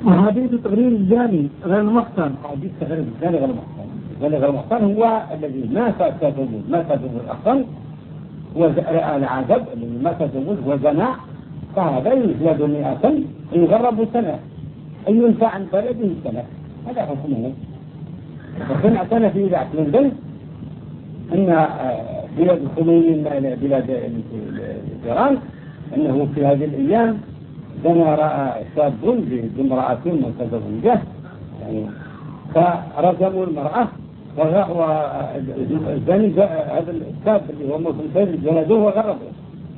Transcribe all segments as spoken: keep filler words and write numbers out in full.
وحديث تغرير الزاني غير المحصن. حديث تغرير الزاني غير المحصن. الزاني غير المحصن هو الذي ما تزوج ما تزوج الأحصن والعذب الذي ما تزوج وزنى، فهذا يجلد مئة يغرب سنة أي ينفع عن بلده سنة. هذا حكمه. وكان اعتنى في ذات لندن أن بلاد الخميني بلاد إيران أنه في هذه الأيام زنى شاب بامرأة متزوجة يعني، فرجموا المرأة والزاني هذا الشاب اللي هو مسلم جلدوه وغربوه.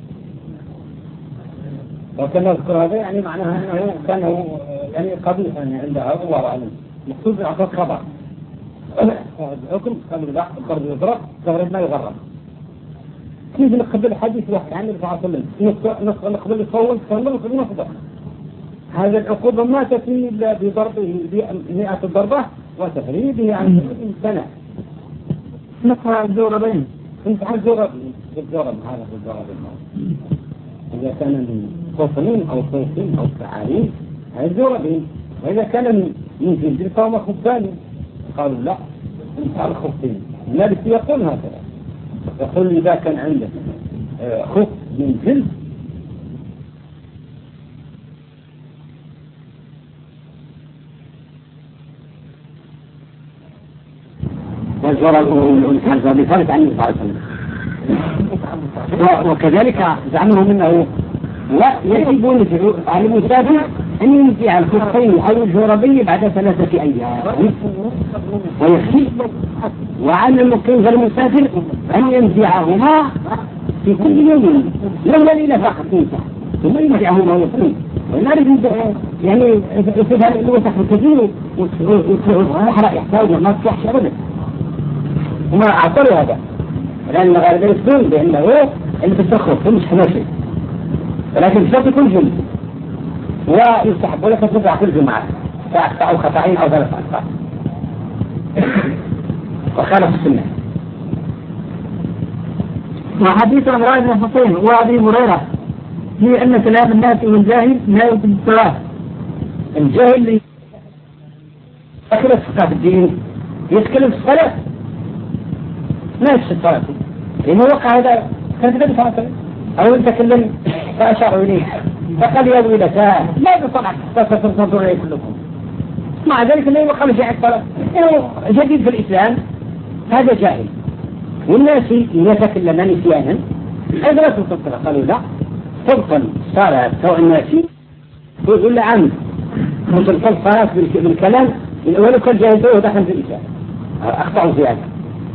وكان يذكر هذا يعني معناها أنه كان يعني قبيحا يعني عندها الله أعلم مقصود بعقد خبر الحكم قالوا لا الضرب يضرب تغرب ما يغرب. كيف نقبل الحديث واحد عن النبي صلى الله عليه وسلم نقبل الصوت ونقبل نقبل هذا العقوبة ما تفي إلا بضربه بمئة ضربة وتفريده عن سنة. نقرأ الزوربين نفعل الزوربين الزورب هذا الزوربين إذا كان من قطن أو صيف أو سعارين هذا الزوربين، وإذا كان من جلد فهو خفان. قالوا لا نفعل الخفين. المالك يقول هكذا يقول إذا كان عندك خف من جلد والزرع والحجر بفرق عن النبي صلى الله عليه وسلم. وكذلك زعمهم انه لا يجب على المسافر ان ينزع الخفين او الجوربين بعد ثلاثه ايام ويخفي، وعلى المقيم غير المسافر ان ينزعهما في كل يوم لولا ليله فقط ينزع ثم ينزعهما ويخفي. ونعرف يعني يصيب هذا الوسخ الكثير والصحراء يحتاج ما تصلحش ابدا. وما اعتروا هذا لان غالبا يسلم بانه اللي تستخف مش حماشي، ولكن الشرط يكون جلد ويستحب لك ترجع كل جمعه ساعه او خطأين او ثلاث ساعات وخالف السنه. وحديث عمران بن حسين وابي هريره في ان كلام الناس والجاهل لا يوجد الصلاه. الجاهل اللي يتكلم في الدين يتكلم في الصلاه ما يفسد الصلاه لانه وقع هذا كان في الصلاه او يتكلم فاشار اليه فقال يا ويلتاه لا تصلح تنظروا اليه كلكم، مع ذلك لا يوقع شيء على الصلاه جديد في الاسلام. هذا جاهل. والناس يتكلمان نسيانا ايضا لا تبطل الصلاه. قالوا لا تبطل صلاه سواء الناس ولا عمد تبطل الصلاه بالكلام ولو كان جاهل ودخل في الاسلام اخطاوا في هذا.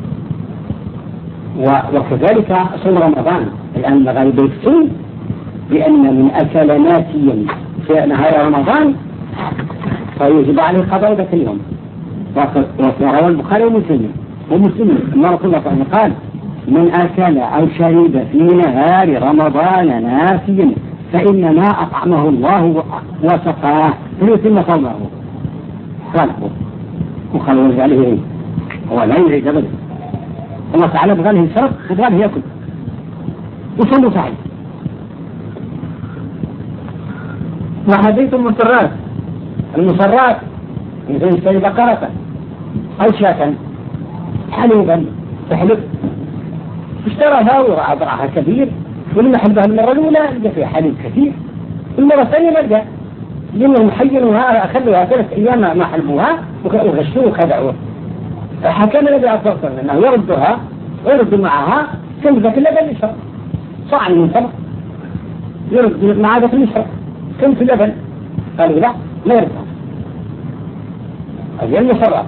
وكذلك صوم رمضان الآن غالبا يكتون بأن من أكل ناسيا في نهاية رمضان فيجب عليه قضاء ذاك اليوم. وروى البخاري ومسلم ومسلم أن رسول الله صلى الله عليه وسلم قال من أكل أو شرب في نهار رمضان ناسيا فإنما أطعمه الله وسقاه فليتم صومه. قال وخلوا عليه هو لا يريد أبدا. الله تعالى بغاله يشرب وبغاله يأكل وصلوا صحيح. وحديث المسرات المسرات مثل يشتري بقرة أو شاة حليبا تحلب اشتراها ورعى ضرعها كبير ولما حلبها المرة الأولى لقى فيها حليب كثير المرة الثانية ما لقى لأنهم حينوها أخذوها ثلاث أيام ما حلبوها وغشوه وخدعوه. فحكم النبي عليه الصلاة والسلام أنه يردها ويرد معها كم ذاك اللبن يشرب صاع من سمك يرد مع ذاك يشرب كم في اللبن. قالوا لا لا يردها هذه المسرات.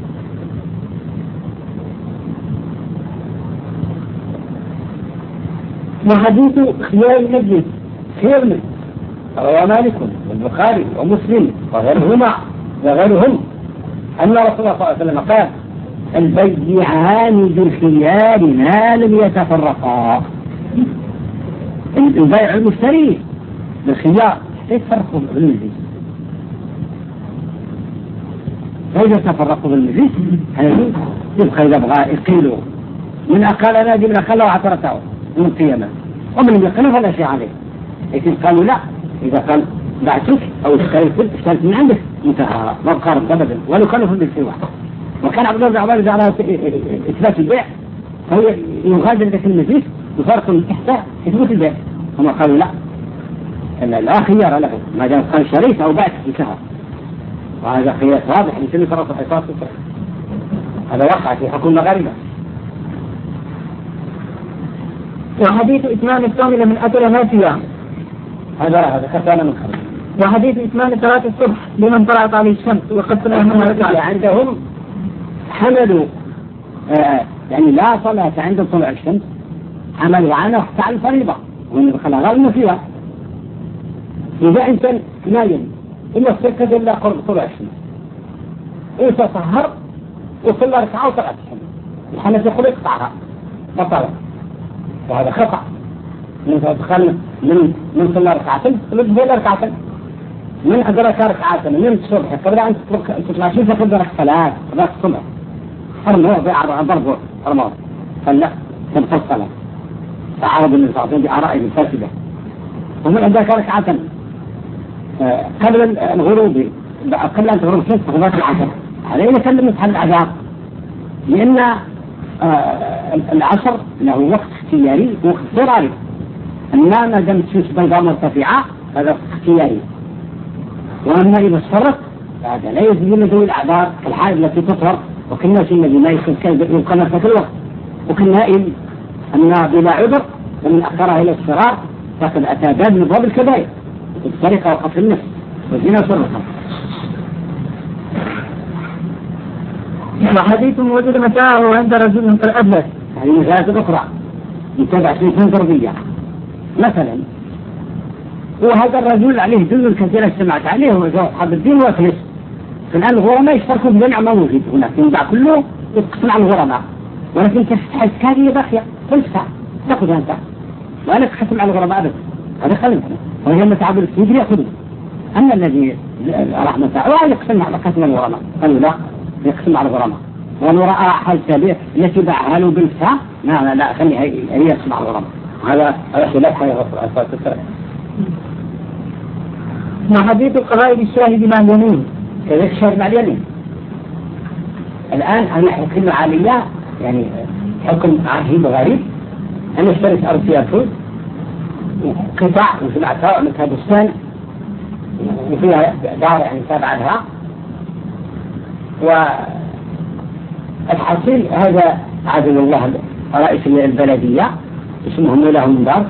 وحديث خيار المجلس خيار المجلس روى مالك والبخاري ومسلم وغيرهما وغيرهم أن رسول الله صلى الله عليه وسلم قال البيعان بالخيار ما لم يتفرقا. البيع المشتري بالخيار يتفرقوا بالمجلس، فإذا تفرقوا بالمجلس يبقى إذا بغى يقيلوا من أقال نادي من أقال وعثرته من القيامة ومن لم يقلوا فلا شيء عليه. لكن قالوا لا إذا قال بعتك أو اشتريت اشتريت من عندك انتهى ما بقارب أبدا ولا كلف بالسوى. وكان عبد الله بن عباس على إثبات البيع فهو يغادر ذاك المجلس وفرق الإحساء يثبت البيع. هم قالوا لا لا خيار له ما دام قال شريت أو بعت انتهى. وهذا خيار واضح لكل فرص الحصاص. هذا وقع في حكم المغاربة. وحديث إتمام الصوم من أكل ناسيا هذا هذا خطأنا من خرج. وحديث إتمام صلاة الصبح لمن طلعت عليه الشمس وقد طلع منها عندهم حملوا آه يعني لا صلاة عند طلوع الشمس حملوا عنه حتى على الفريضة ومن دخلها غير فيها. إذا إنسان نايم إلا سكت إلا قرب طلوع الشمس إذا سهر وصلى ركعة وطلعت الشمس الحنف يقول اقطعها بطلع. وهذا خطأ. من تدخل من من صلى ركعتين صلى ركعتين من أدرك ركعتين من الصبح قبل أن تطلع شمس قبل ركعة ثلاث ركعة الصبح حرمه بيع ضربه حرمه فلا تبقى الصلاة تعارض النساء بآرائهم الفاسدة. ومن أدرك ركعتين قبل الغروب قبل أن تغرب الشمس قبل ركعتين عليه يسلم مسح الأعذار لأن آه العصر له وقت اختياري ووقت اضطراري. أما ما دامت الشمس بيضاء مرتفعة هذا وقت اختياري. وأما إذا اصفرت هذا لا يجوز ذوي الأعذار كالحائض التي تطهر وكالناس الذي ما يبقى نفسه الوقت وكالنائم أن بلا عذر ومن أخرها إلى الصراط فقد أتى باب من باب الكبائر السرقة وقتل النفس والزنا والسرقة. وحديث وجد متاعه عند رجل قد أبلغ هذه مسألة أخرى يتبع سنة ضربية مثلا. وهذا الرجل عليه دلل كثيرة اجتمعت عليه وأصحاب الدين وأخلص. فالآن الغرماء يشتركوا في جميع ما وجد هناك ينباع كله يتقسم على الغرماء ولكن تحس هذه باقية تنفع تأخذ أنت وأنا تقسم على الغرماء أبدا هذا خلنا وهي متعب السجن يأخذه. أما الذي راح متاعه يقسم على قسم الغرماء قالوا لا يقسم على الغرماء. ولو رأى حال سابق التي باعها له بالفاء لا لا لا خليها هي يقسم على الغرماء. هذا خلاف هي غفر. وحديث القضاء بالشاهد مع اليمين كذلك الشاهد مع اليمين. الآن أنا حكم عالية يعني حكم عجيب وغريب. أنا اشتريت أرض فيها فوز قطع وسمعتها وعملتها بستان وفيها دار يعني تابعة لها. والحصيل هذا عزل الله رئيس البلدية اسمه مولاهم من دار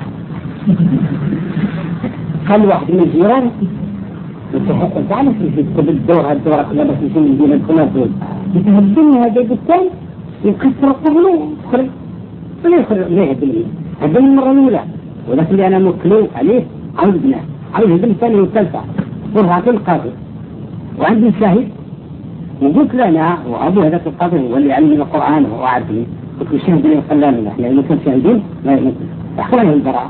قال واحد من الجيران انت تعرف في الدور هالدورة كلها بس يسمى الدين الكلها دول يتهدمني هذا البستان يكسر الطهر خرج ولا يخرج ليه هدمني هدمني المرة الأولى ولكن اللي أنا مكلو عليه عودنا عاوز هدم الثانية والثالثة فرها القاضي وعندي شاهد وقلت لنا وأبو هذا القاضي هو اللي علمنا القرآن وهو عارفين قلت الشاهد اللي خلانا نحن إذا كنت شاهدين لا يمكن أخبرنا البراءة.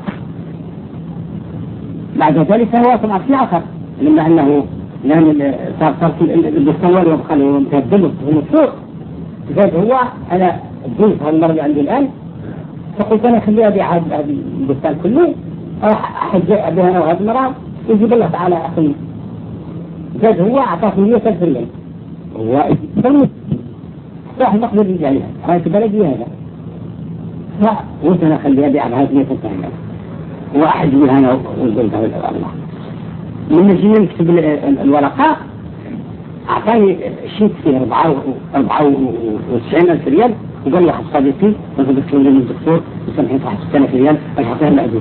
بعد ذلك هو طبعا في آخر لما أنه لأن صار صار الدكتور وبقى له متهدمه من السوق زاد هو أنا الجنس هالمرة اللي عندي الآن فقلت أنا خليها أبيع هذا البستان كله راح أحجع بها أنا وهذه المرأة يجيب الله تعالى أخي. زاد هو أعطاه مية ألف ريال هو يسمى راح نقدر نجي عليها رأيت بلدي هذا فقلت أنا خليها أبيع بهذه مية ألف ريال وأحد منها أنا وقلت هذا الله من الجنة نكتب الورقة أعطاني شيء فيه أربعة أربعة وتسعين ألف ريال وقال لي صديقي وصديقي من الدكتور وسمحين صح ستة آلاف ريال أجعطيها الأجور.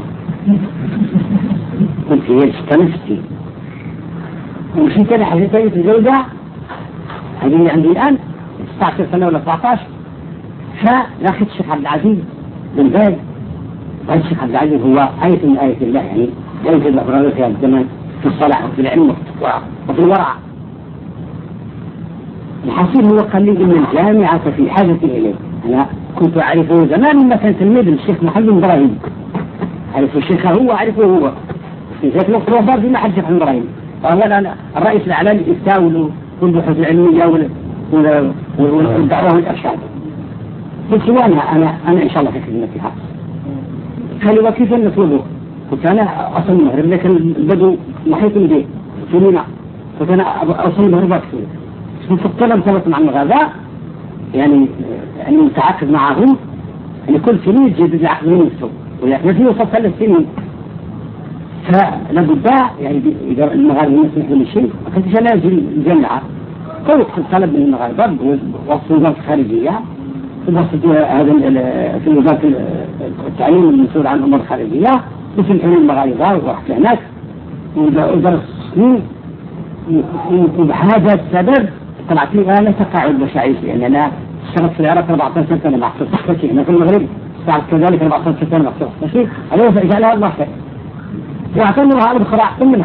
قلت هي ستة ومشيت أنا حسيتني في الجودة هذه اللي عندي الآن تسعة عشر سنة ولا تسعة عشر فناخذ الشيخ عبد العزيز بن باز. وهذا الشيخ عبد العزيز هو آية من آية الله يعني لا يوجد أفراد في هذا الزمان في الصلاح وفي العلم وفي الورع. الحصيل هو قال لي إن الجامعة في حاجة إليه. أنا كنت أعرفه زمان لما كان تلميذ الشيخ محمد بن إبراهيم أعرف الشيخ هو أعرفه هو في ذات الوقت هو برضه ما حد محمد إبراهيم وهو الرئيس الإعلامي الإفتاء والبحوث العلمية والدعوة والإرشاد. قلت له أنا أنا أنا إن شاء الله في خدمتها. قال وكيف نطلبه؟ قلت أنا أصل المغرب لكن البدو محيط به في منى، فكان أوصل له ربع كثير. فكلم ثبت مع الغذاء يعني يعني متعاقد معهم يعني كل سنة يجدد العقد من نفسه، ويعني في وصل ثلاث سنين. فلابد يعني إذا المغاربة ما يسمحوا لشيء ما كانش أنا أجي الجامعة كل طلب من المغاربة وصل وزارة الخارجية في هذا في وزارة التعليم المسؤول عن الأمور الخارجية يسمحوا للمغاربة ورحت هناك ودرس سنين. وبهذا السبب طلعت لي أنا تقاعد بشعيش، يعني أنا اشتغلت في العراق أربعة عشر سنة مع صحتي، هنا في المغرب اشتغلت كذلك أربعة عشر سنة مع صحتي، عليه فإجعلها الله خير واعتمرها على بخراء أحسن منها.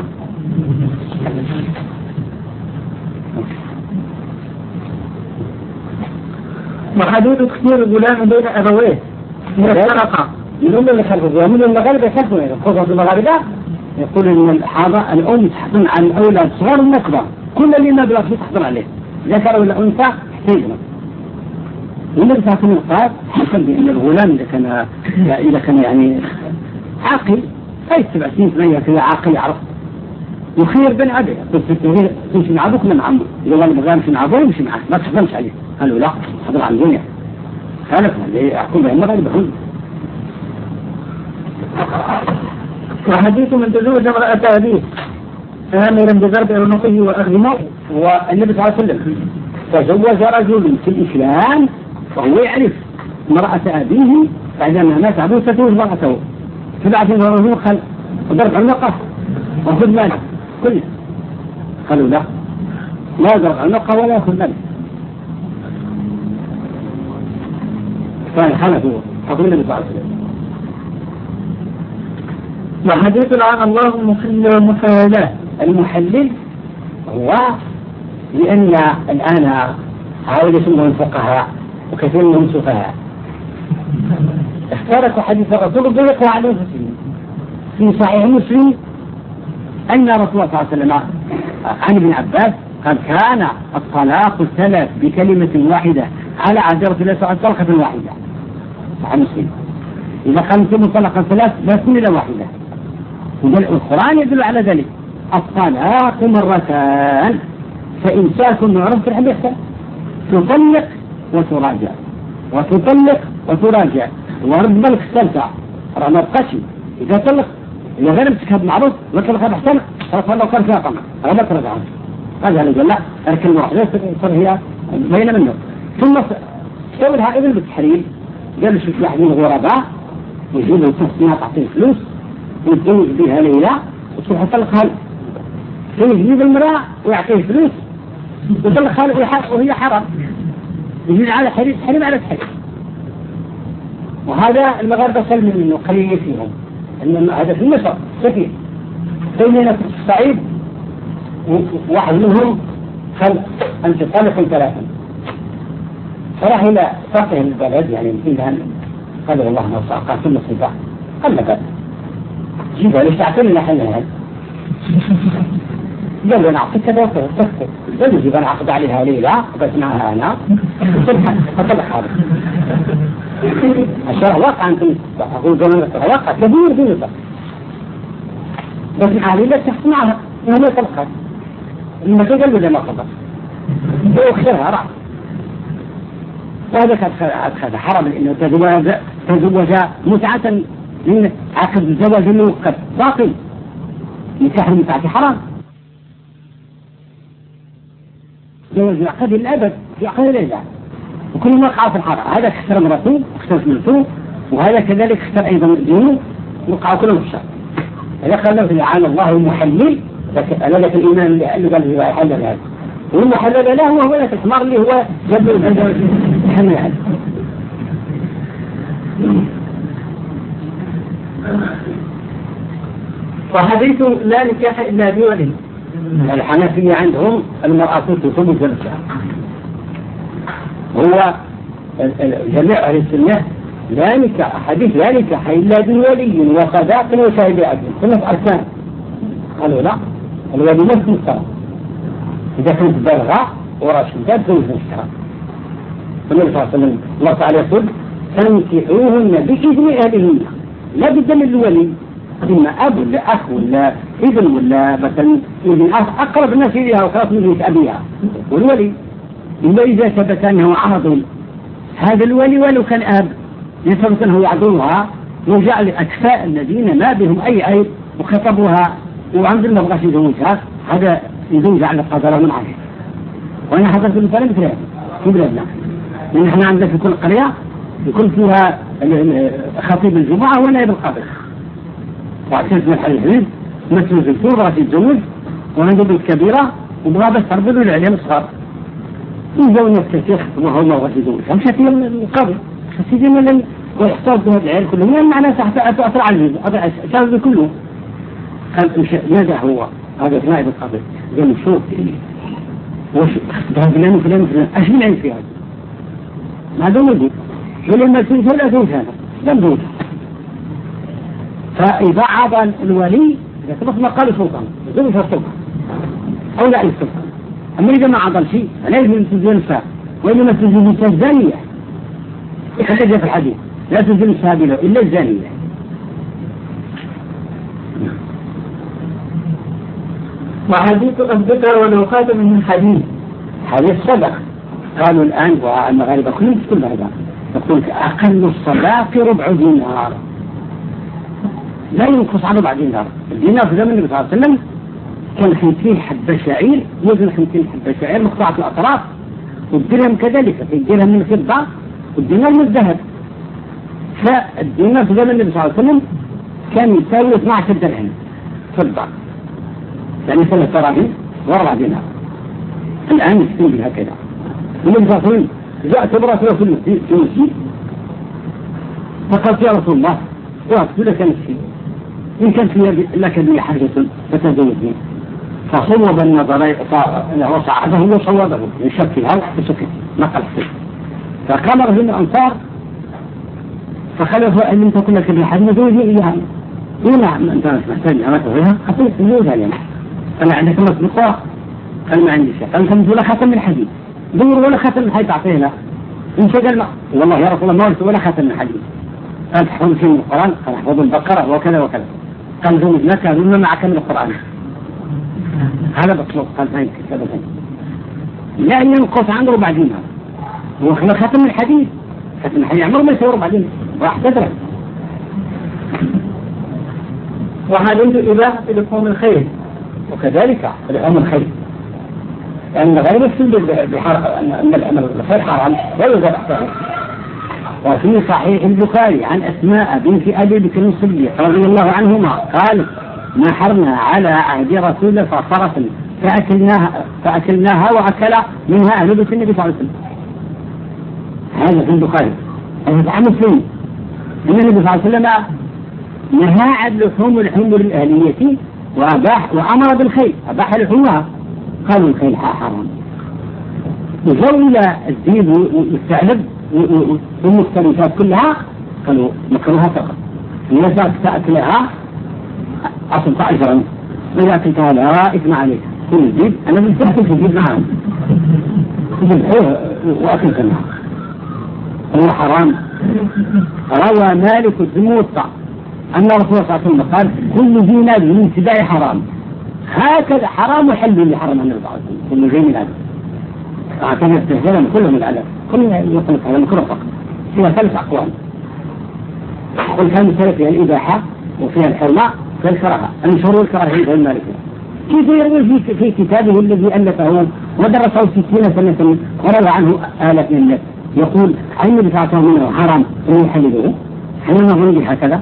وحدود اختيار الغلام بين أبويه من السرقة من أم اللي خلفه ومن المغاربة يخلفون خصوصا المغاربة يقول إن الحاضر الأم تحضن على الأولاد صغار النكبة كل اللي نبلغ فيه تحضن عليه ذكر ولا أنثى احتاجنا. والنبي صلى الله عليه وسلم قال حسن بأن الغلام إذا كان إذا كان يعني عاقل أي سبع سنين ثمانية كذا عاقل يعرف يخير بين أبيه تمشي مع أبوك من عمه، إذا قال بغير يمشي مع أبوه يمشي معه ما تحضنش عليه. قالوا لا حضر عن الدنيا خالف اللي يحكم بهم مغاربة هم. وحديث من تزوج امرأة أبيه آمرا بضرب عنقه وأخذ ماله. والنبي صلى الله عليه وسلم تزوج رجل في الإسلام وهو يعرف امرأة أبيه بعدما مات أبوه تزوج امرأته فبعث الرجل قال ضرب عنقه وأخذ ماله كله. قالوا لا لا ضرب عنقه ولا يأخذ ماله. كان حنفه حكم النبي صلى الله عليه وسلم. وحديث عن الله المحلل والمحللات. المحلل هو لأن الآن هؤلاء يسمون الفقهاء وكثير منهم سفهاء اختارت حديث الرسول بيقوى على المسلمين في صحيح مسلم أن رسول الله صلى الله عليه وسلم عن ابن عباس قال كان الطلاق الثلاث بكلمة واحدة على عهد رسول الله صلى الله عليه وسلم طلقة واحدة. صحيح مسلم إذا كان ثم طلقة ثلاث لا تكون إلا واحدة. والقرآن يدل على ذلك الطلاق مرتان فإمساك معروف في الحديث تطلق وتراجع وتطلق وتراجع ورد بالك الثالثة رأنا القشي إذا طلق إذا غير امسكها بمعروف وطلق هذا احسن فالله كان فيها طمع هذا ترجع هذا اللي قال لا أركن واحدة صار هي بين منه. ثم سويها ابن بالتحريم قال شوف واحد من الغرباء يجيب له تحسينها تعطيه فلوس ويتزوج بها ليلة وتروح تطلقها له فيجيب المرأة ويعطيه فلوس ويطلقها له وهي حرام يجيب على حريم حريم على حريم. وهذا المغاربة سلم منه قليل فيهم إن هذا في مصر كثير بيننا في الصعيد واحد منهم قال أنت طالق ثلاثا فراح إلى فقه البلد يعني مثلها قال والله ما صار كل صفة قال لك جيبها ليش تعطيني حلها قال له نعطيك كذا وكذا تفكر قال له جيب أنا عقد عليها ليلة قبلت معها أنا فطلق هذا الشرع واقع أنتم أقول زمان الشرع واقع كبير بيوتا بس معها ليلة تحت معها إنه ما طلقها إنه قال له لما قبل هو خيرها رعب. وهذا كان حرام لأنه تزوج تزوج متعة من عقد الزواج الموقت باطل نكاح المتعة حرام زواج عقد الأبد في عقد الإجازة وكل ما وقع في الحرام. هذا اختار مرته واختار سمنته وهذا كذلك اختار أيضا دينه وقعوا كلهم في الشر. هذا قال له عن الله المحلل أنا لك الإيمان اللي قال له يحلل هذا والمحلل له وهو لك الحمار اللي هو جبل الزواج حمل هذا. وحديث لا نكاح إلا بولي. الحنفية عندهم المرأة تكون زوجها هو جميع أهل السنة لا نكاح حديث لا نكاح إلا بولي وصداق وشاهد عدل ثلاث أركان. قالوا لا الولي نفس مستوى إذا كنت بالغة وراشدة تزوج نفسها. النبي صلى الله عليه وسلم الله تعالى يقول فانكحوهن بإذن أهلهن لا بدم الولي إما أب ولا أخ ولا ابن ولا مثلا ابن أقرب الناس إليها وخلاص من بيت أبيها. والولي إلا إذا ثبت أنه عرض هذا الولي ولو كان أب يثبت أنه يعذرها وجعل أكفاء الذين ما بهم أي عيب وخطبوها وعند الله بغاش يزوجها، هذا يزوج على القدر من عليه. وأنا حضرت المثال مثل هذا في بلادنا، لأن احنا عندنا في كل قرية يكون فيها خطيب الجمعة ونائب القاضي، وعشان محل الحديث مثل الدكتور بغاش يتزوج وعنده بنت كبيرة وبغا بس تربيه العيال الصغار، يجاو الناس كثير وهو ما بغاش يزوجها، مشات الى القاضي خسيتي من ويحتاج بهذا العيال كلهم، يعني معناه تأثر على الجزء هذا كله. قال ماذا هو هذا نائب القاضي؟ قال شوف وش ده فلان فلان فلان ايش بنعمل في هذا؟ ما هذا موجود ولما تنسى لا تنسى لم تنسى. فإذا عاد الولي إذا ثبت ما قال السلطان يزوج السلطان أو لا السلطان. أما إذا ما عضل شيء فلا يجوز تزوج النساء، وإنما تزوج النساء الزانية. حتى جاء في الحديث لا تزوج النساء إلا الزانية. وحديث الذكر ولو خاتم من حديث حديث صدق. قالوا الآن والمغاربة كلهم كل هذا يقول أقل الصداق ربع دينار، لا ينقص عن ربع دينار. الدينار في زمن النبي صلى الله عليه وسلم كان خمسين حبة شعير، وزن خمسين حبة شعير مقطعة الأطراف، والدرهم كذلك، في الدرهم من الفضة والدينار من الذهب. فالدينار في زمن النبي صلى الله عليه وسلم كان يساوي اثني عشر درهم فضة، يعني ثلاث دراهم وربع دينار. الآن يستوي بها كذا. النبي صلى الله عليه وسلم جاء تبرأ رسول في المسجد فقالت يا رسول الله وقت لك نفسي إن كانت لك لي حاجة فتزوجني. فصوب النظر وصعده وصوبه يشكلها وسكت ما قال حسين. فقال رجل من الأنصار فخلفوا أن لم تكن لك لي حاجة زوجني إياها. قال نعم أنت محتاج أمته فيها حسين زوجها اليوم. قال عندك مصدقاء؟ قال ما عندي شيء. قال كم ولا خاتم من حديد؟ دور ولا خاتم من حديد تعطينا. إن شاء الله والله يا رسول الله ما قلت ولا خاتم من حديد. قال تحفظ شيء من القرآن؟ قال احفظ البقرة وكذا وكذا. قال زوجناك مما معك من القرآن. هذا مطلوب. قال فهمت كذا فهمت. لا ينقص عن ربع دينار. هو خاتم من الحديد. خاتم من الحديد عمره ما يسوي ربع دينار. راح تدرك. وحديث إباحة لحوم الخيل وكذلك لحوم الخيل، لأن غير السلب أن الخيل حرام لا يوجد أحسن. وفي صحيح البخاري عن أسماء بنت أبي بكر الصديق رضي الله عنهما قال نحرنا على عهد رسول الله فرسا فأكلناها, فأكلناها وأكل منها أهل بيت النبي صلى الله عليه وسلم. هذا في البخاري. هذا عن مسلم أن النبي صلى الله عليه وسلم نهى عن لحوم الحمر الأهلية وأباح وأمر بالخيل أباح لحومها. قالوا الخيل حرام. وجوا إلى الذئب والثعلب والمفترسات كلها قالوا مكروها فقط. الناس تأكلها أصل أجرا، وإذا أكلتها لا إثم عليك. كل الذئب أنا من تأكل في الذئب معهم وأكل كلها هو حرام. روى مالك الموطأ أن رسول الله صلى الله عليه وسلم قال كل ذي ناب من سباع حرام. هكذا حرام وحل اللي حرم النبي صلى الله عليه وسلم. كل ذي ناب أعتقد استهزاء كلهم العلاج كلنا يقول هذا مكروه فقط. فيها ثلاث أقوال. قل كان مثلا فيها الإباحة وفيها الحرمة وفيها الكراهة. المشهور والكراهية المالكية. كيف يروي في, في كتابه الذي ألفه ودرسه ستين سنة وروى عنه آلاف من الناس يقول أين بتاعته منه حرام ويحلله؟ حين نظر هكذا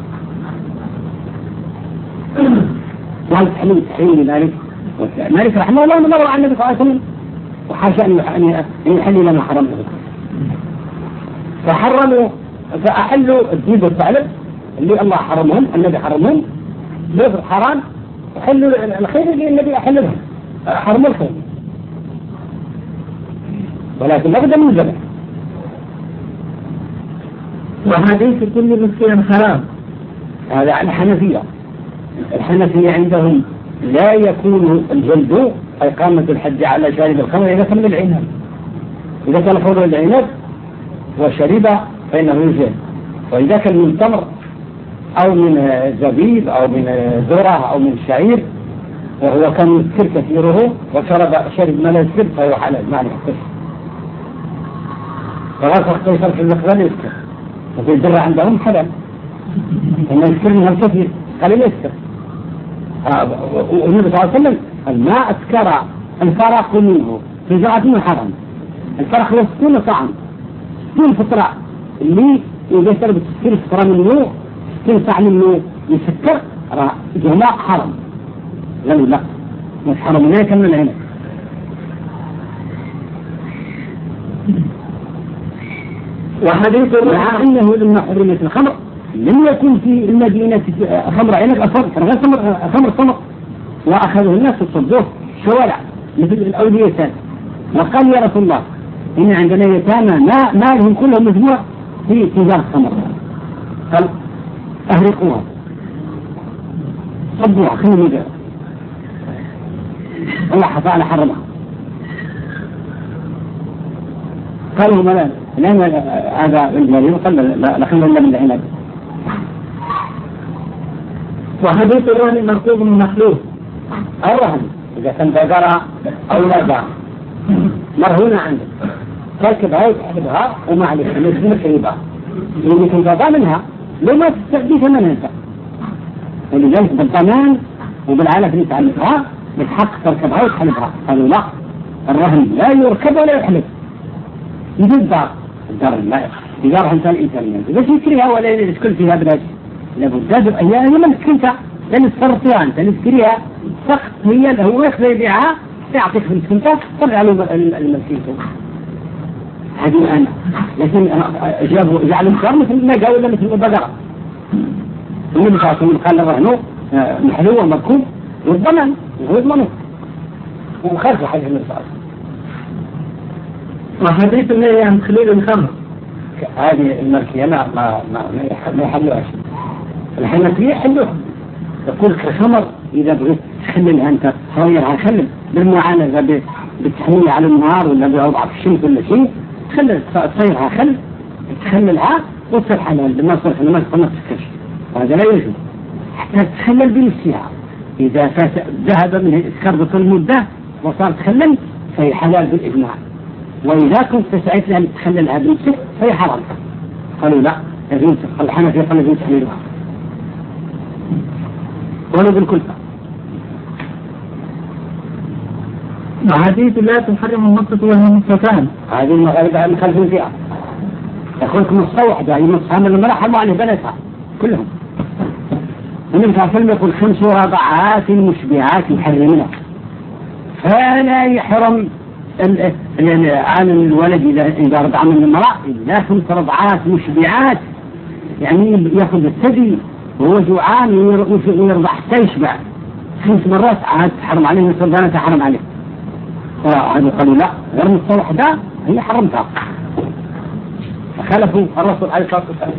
والتحليل تحليل مالك مالك رحمه الله نظر عن النبي صلى الله عليه وسلم وحاشا أن يحلل ما حرم له. فحرموا فأحلوا الذئب والثعلب اللي الله حرمهم النبي حرمهم بيض حرام، وحلوا الخير اللي النبي أحللهم حرموا الخير، ولكن لابد من الذبح. وحديث كل مسكين حرام هذا عن الحنفية. الحنفية عندهم لا يكون الجلد إقامة الحج على شارب الخمر إذا كان العنب. إذا كان خمر العنب وشرب فإنه يجلد، وإذا كان من التمر أو من الزبيب أو من الذرة أو من الشعير وهو كان يسكر كثيره وشرب شرب ما لا يسكر فهو حلال ما يسكر. فراسخ قيصر في المقبل يسكر وفي الدرة عندهم حلال إن يسكر منها الكثير قليل يسكر. والنبي صلى الله عليه وسلم ما أسكر الفرق منه في جرعة حرام. الفرق هو ستون طعم ستون فطرة اللي إذا شرب تسكر فطرة منه ستون طعم منه يسكر جماع حرام. لا لا مش حرام هنا كمل هنا. وحديث مع أنه لما حرمت الخمر لم يكن في المدينة خمر عنب أصلا كان غير خمر خمر صمت وأخذه الناس وصدوه شوارع مثل الأولياء. وقال يا رسول الله إن عندنا يتامى ما مالهم كلهم مجموع في تجارة خمر قال أهرقوها صدوها خلوا مجرد الله حفظنا حرمها. قالوا ما لأن هذا المريض قال لا خلوا إلا من العنب. وحديث الرهن مركوب من مخلوق. الرهن إذا كان بقرة أو لا بقرة مرهونة عندك تركب هاي تحبها وما عليك نسمة كريبها اللي كنت تضع منها لو ما تستعدي ثمنها انت. ولذلك بالضمان وبالعالة اللي تعلمها بالحق تركبها وتحلبها. قالوا لا الرهن لا يركب ولا يحلب يجي الدار الدار لا يدارها انسان انسانيا بس يشتريها ولا يسكن فيها بلاش لابد هي ما مسكنتها لان تصرفها انت نسكريها سقط هي هو ياخذ يبيعها يعطيك في مسكنتها طلع له المسكنته هذه انا. لكن جابوا جعلوا الكرم مثل النجا ولا مثل البقره. النبي صلى الله عليه وسلم قال الرهن محلو ومركوب والضمان هو يضمنه وخرج حاجه النبي صلى الله عليه وسلم. وحديث النهي عن تخليل الخمر هذه الملكية ما ما ما ما يحلوها شيء. الحنفية يحلوها يقول لك الخمر إذا بغيت تخللها أنت تصيرها خلل بالمعالجة بالتحميل على النار ولا بوضعها في الشمس ولا شيء تخلل تصيرها خل تخللها وتصير حلال لما صار لما ما تسكرش وهذا لا يجوز حتى تخلل بنفسها. إذا ذهب من الإسكار بطول المدة وصار تخلل فهي حلال بالإجماع. وإذا كنت سعيت لأن تخللها بنفسك فهي حرام. قالوا لا يجوز الحنفية قالوا يجوز تحليلها ولو بالكلفة. وحديث لا تحرم النصة والمنصتان هذه المغاربة مخالفين فيها يقولك نصة واحدة يعني نصها من المرأة حرموا عليه بناتها كلهم. النبي صلى الله عليه وسلم يقول خمس رضعات مشبعات يحرمنا فلا يحرم عن الولد إذا رضع من المرأة إلا خمس رضعات مشبعات يعني يأخذ الثدي وهو جوعان ويرضع حتى يشبع خمس مرات عاد تحرم عليه نصف بناتها حرم عليه. فهذا قالوا لا غير نصف واحدة هي حرمتها فخالفوا الرسول عليه الصلاة والسلام.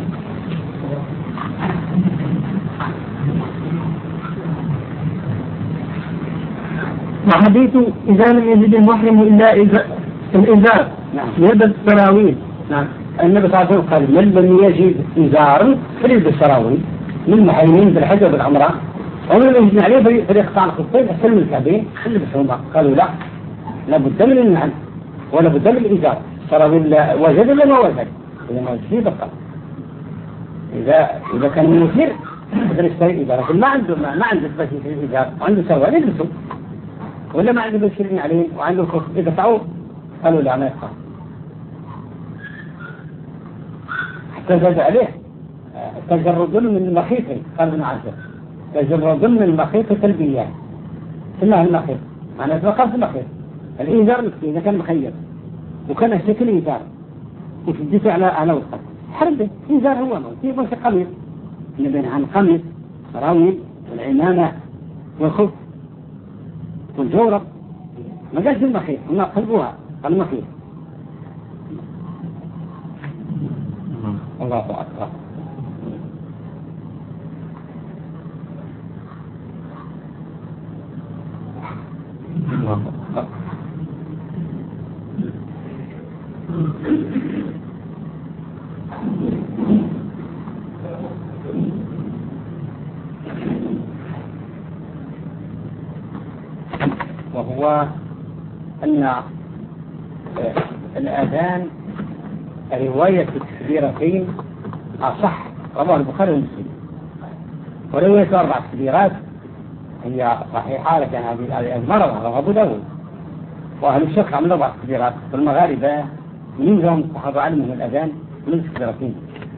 وحديث إذا لم يجد المحرم إلا الإزار يلبس السراويل. نعم النبي صلى الله عليه وسلم قال من لم يجد إزار فليلبس السراويل للمحرمين بالحج وبالعمرة ومن لم يجد عليه فليقطع الخفين أسفل من الكعبين خلي بسهما. قالوا لا لابد من النعل ولا بد من الإزار. السراويل وجد ولا ما وجد إذا ما وجد بقى إذا إذا كان من مثير يقدر يشتري إزار ما عنده ما عنده بس يشتري إزار وعنده سراويل يلبسه ولا ما عنده بشرين عليه وعنده الخف إذا فعوه قالوا لا ما يفعل حتى زاد عليه تجرد من المخيط قال ابن عزة تجرد من المخيط تلبية سماه المخيط معناه توقف المخيط الإيزار إذا كان مخيط وكان شكل إيزار وتجيته على على وسط حربه إيزار هو في بس قميص نبين عن قميص سراويل والعمامة والخف والجورب ما قالش المخيط هم قلبوها قال المخيط. الله أكبر. الله أكبر. هو أن الأذان رواية التكبيرتين أصح، رواه البخاري ومسلم. ورواية أربع تكبيرات هي صحيحة، لكن هذه المرة رواه أبو داود. وأهل الشرق عملوا أربع تكبيرات، والمغاربة منهم الصحابة علمهم الأذان من تكبيرتين.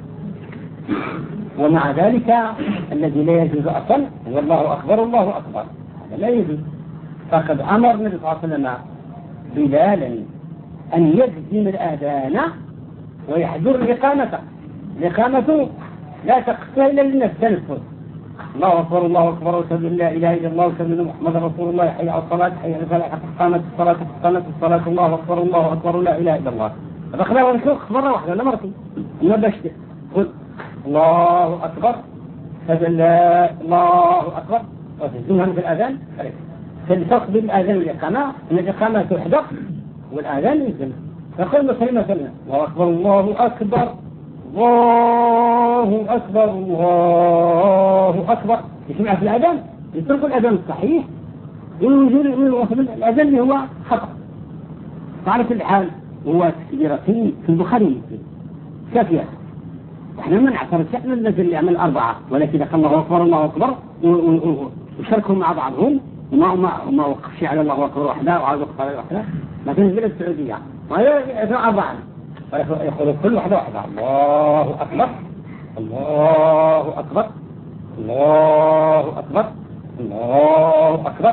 ومع ذلك الذي لا يجوز أصلا هو الله أكبر الله أكبر، هذا لا يجوز. فقد أمر النبي صلى الله عليه وسلم بلالا أن يجزم الأذان ويحضر الإقامة. الإقامة لا تقصى إلا للتلفظ، الله أكبر الله أكبر وأشهد أن لا إله إلا الله وأشهد أن محمدا رسول الله، حي على الصلاة حي على الفلاح، قامت الصلاة قامت الصلاة الله أكبر الله أكبر لا إله إلا الله. هذا خلاص نشوف مرة واحدة ولا مرتين، ما بشتي قل الله أكبر أشهد أن لا الله أكبر وتجزمها في الأذان. فالفرق بين الأذان والإقامة أن الإقامة تحدث والأذان يجزم. فقل كلمة كلمة الله أكبر الله أكبر الله أكبر الله أكبر، يسمع في الأذان يترك الأذان الصحيح ويوجد الأذان اللي هو خطأ. فعلى كل حال هو تكبيرتين في البخاري ومسلم كافية. احنا ما نعترض احنا الذي اللي يعمل أربعة، ولكن قال الله أكبر الله أكبر وشاركوا مع بعضهم وما ما ما وقفش على الله أكبر وحده وعاد وقف على وحده. لكن في البلاد السعودية وهي أربعة يقول كل واحدة واحدة الله أكبر الله أكبر الله أكبر الله أكبر.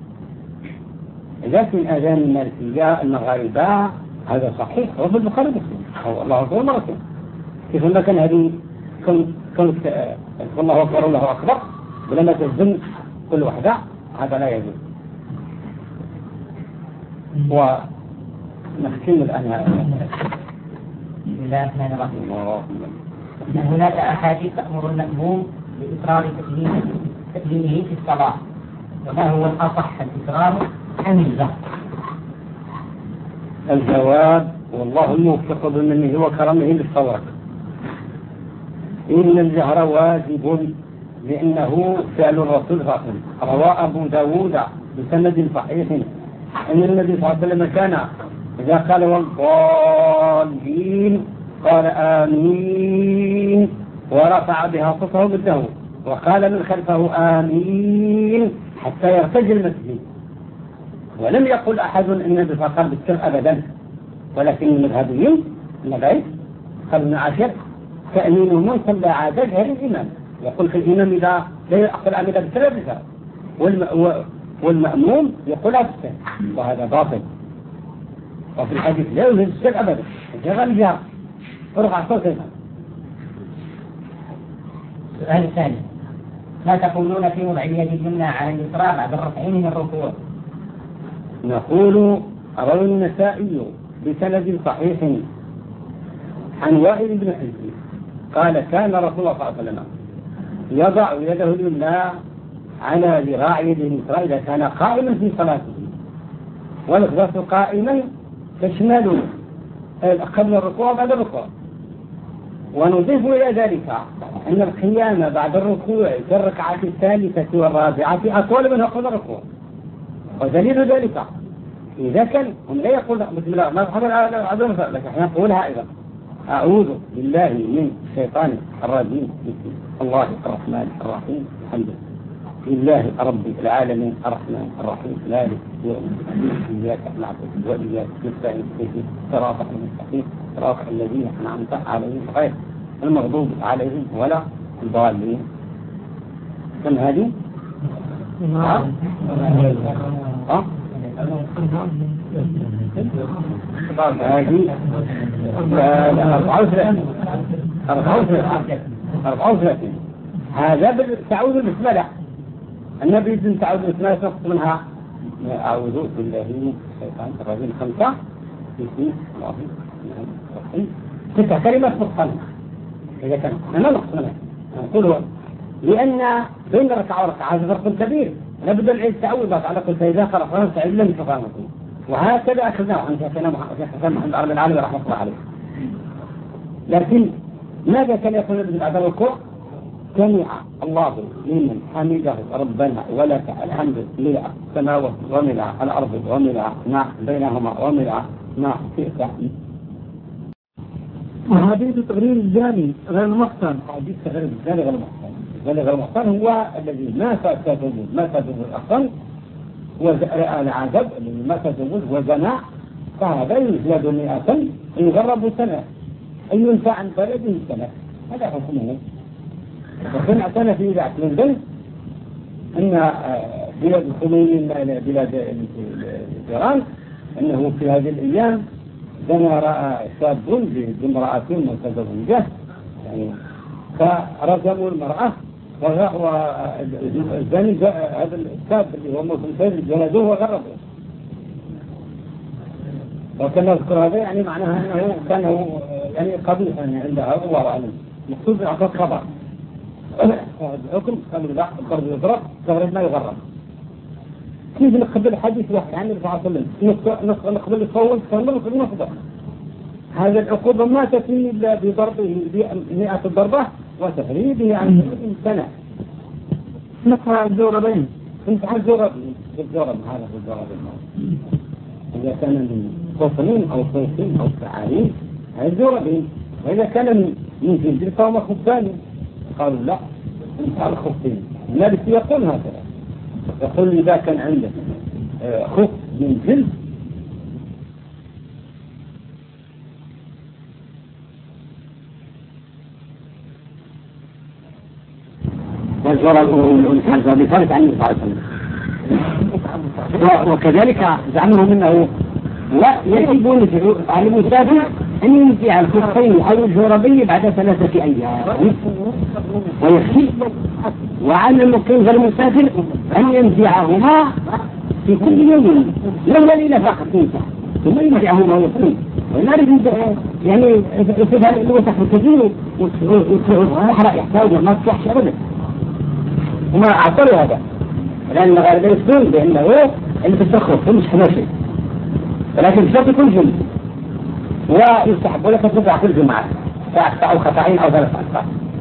إذا كان أذان المالكية المغاربة هذا صحيح وفي البخاري ومسلم الله أكبر مرتين. كيف ما كان هذه كن كن الله أكبر الله أكبر ولما تزن كل واحدة هذا لا يجوز. ونختم الآن بسم الله الرحمن الرحيم. أن هناك أحاديث تأمر المأموم بإكرار تكليمه في الصلاة، وما هو الأصح الإكرار أم الجهر؟ الجواب والله الموفق بمنه وكرمه للصواب. إن الجهر واجب لأنه فعل الرسول فاطم. روى أبو داود بسند صحيح أن النبي صلى الله عليه وسلم كان إذا قال والضالين قال آمين ورفع بها صوته بالدهو وقال من خلفه آمين حتى يرتج المسجد. ولم يقل أحد أن النبي صلى الله عليه وسلم بالسر أبدا، ولكن المذهبيين المذاهب قالوا عشر تأمين من صلى عادة جهر الإمام. يقول في الإمام إذا لا يأخذ الأمر بالسر بالسر والمأموم يقول أبسر، وهذا باطل. وفي الحديث لا يوجد السر أبدا، جغل الجهر ورفع صوت الإمام. السؤال الثاني: ما تقولون في وضع اليد اليمنى على اليسرى بعد الرفعين من الركوع؟ نقول روى النسائي بسند صحيح عن وائل بن حجر قال كان رسول الله صلى الله عليه وسلم يضع يده اليمنى على ذراع يده اليسرى إذا كان قائما في صلاته، والغرس قائما تشمل قبل الركوع وبعد الركوع. ونضيف إلى ذلك أن القيام بعد الركوع في الركعة الثالثة والرابعة أطول من قبل الركوع. ودليل ذلك إذا كان هم لا يقول بسم الله ما حصل على المثال، لكن احنا نقولها أيضا أعوذ بالله من الشيطان الرجيم بسم الله الرحمن الرحيم الحمد لله رب العالمين الرحمن الرحيم مالك يوم الدين إياك نعبد وإياك نستعين اهدنا الصراط المستقيم صراط الذين أنعمت عليهم غير المغضوب عليهم ولا الضالين. كم هذه؟ ها؟ ها؟ هذه أربعة وثلاثين أربعة وثلاثين أربعة وثلاثين. هذا بالتعوذ بالبسملة. النبي يجب تعوذ بالبسملة تنقص منها أعوذ بالله من الشيطان الرجيم خمسة بسم الله الرحمن ستة كلمات نقص إذا كان أنا نقص منها نقول لأن بين ركعة وركعة هذا فرق كبير، لابد العيد تعوذات على كل فإذا خلق رأس تعيد لم تفهمكم. وهكذا أخذناه عن شيخنا محمد عرب العالم رحمة الله عليه. لكن ماذا كان يقول النبي بعد الركوع؟ سمع الله لمن حمده ربنا ولك الحمد ملء السماوات وملء الأرض وملء ما بينهما وملء ما شئت. وحديث تقرير الجاني غير المحسن. حديث تقرير الجاني غير المحسن. الجاني غير المحسن هو الذي ما تزوج ما تزوج الأحسن ورأى العذاب الذي ما تزوج وزنى، فهذا يجلد مئة يغرب سنة أي ينفع عن بلده سنة. هذا حكمه. وكان اعتنى في ذاك لندن أن بلاد الخمينيين بلاد إيران أنه في هذه الأيام زنى رأى شاب بامرأة متزوجة يعني فرجموا المرأة والزاني هذا الشاب اللي هو مسلم جلدوه وغربوه. وكان يذكر هذا يعني معناها أنه كان يعني قبيحا يعني عندها الله أعلم مقصود بأعطاء خبر. الحكم قالوا لا الضرب يضرب الضرب ما يغرب. كيف نقبل حديث واحد عن النبي صلى الله عليه وسلم نقبل الصوت فنقبل نقبل. هذا العقوبة ما تتم إلا بضربه بمئة ضربة وتفريده عن سنة. نقرأ الجوربين. نفع الجوربين الجورب هذا الجوربين. إذا كان من قطن أو صيفين أو سعارين هذا الجوربين. وإذا كان من جلد فهو خفان. قالوا لا نفع الخفين. المالك يقول هكذا يقول إذا كان عندك خف من جلد والجرى الحزة بفرق عن النبي صلى الله عليه وسلم. وكذلك زعمهم أنه لا يجب على المسافر أن ينزع الخفين أو الجربين بعد ثلاثة أيام ويخفي، وعلى المقيم فالمسافر أن ينزعهما في كل يوم لولا ليلة فقط ينزع ثم ينزعهما ويخفي. ونعرف يعني يصيبها الوسخ الكثير والصحراء يحتاج ما تصحش أبدا. وما أعطوا هذا لأن غالبا يسكن بأنه اللي تستخف مش حماشي ولكن الشرط يكون جميل ويستحب لك تدفع كل جمعة فأخطأ أو خطأين أو ثلاث أخطاء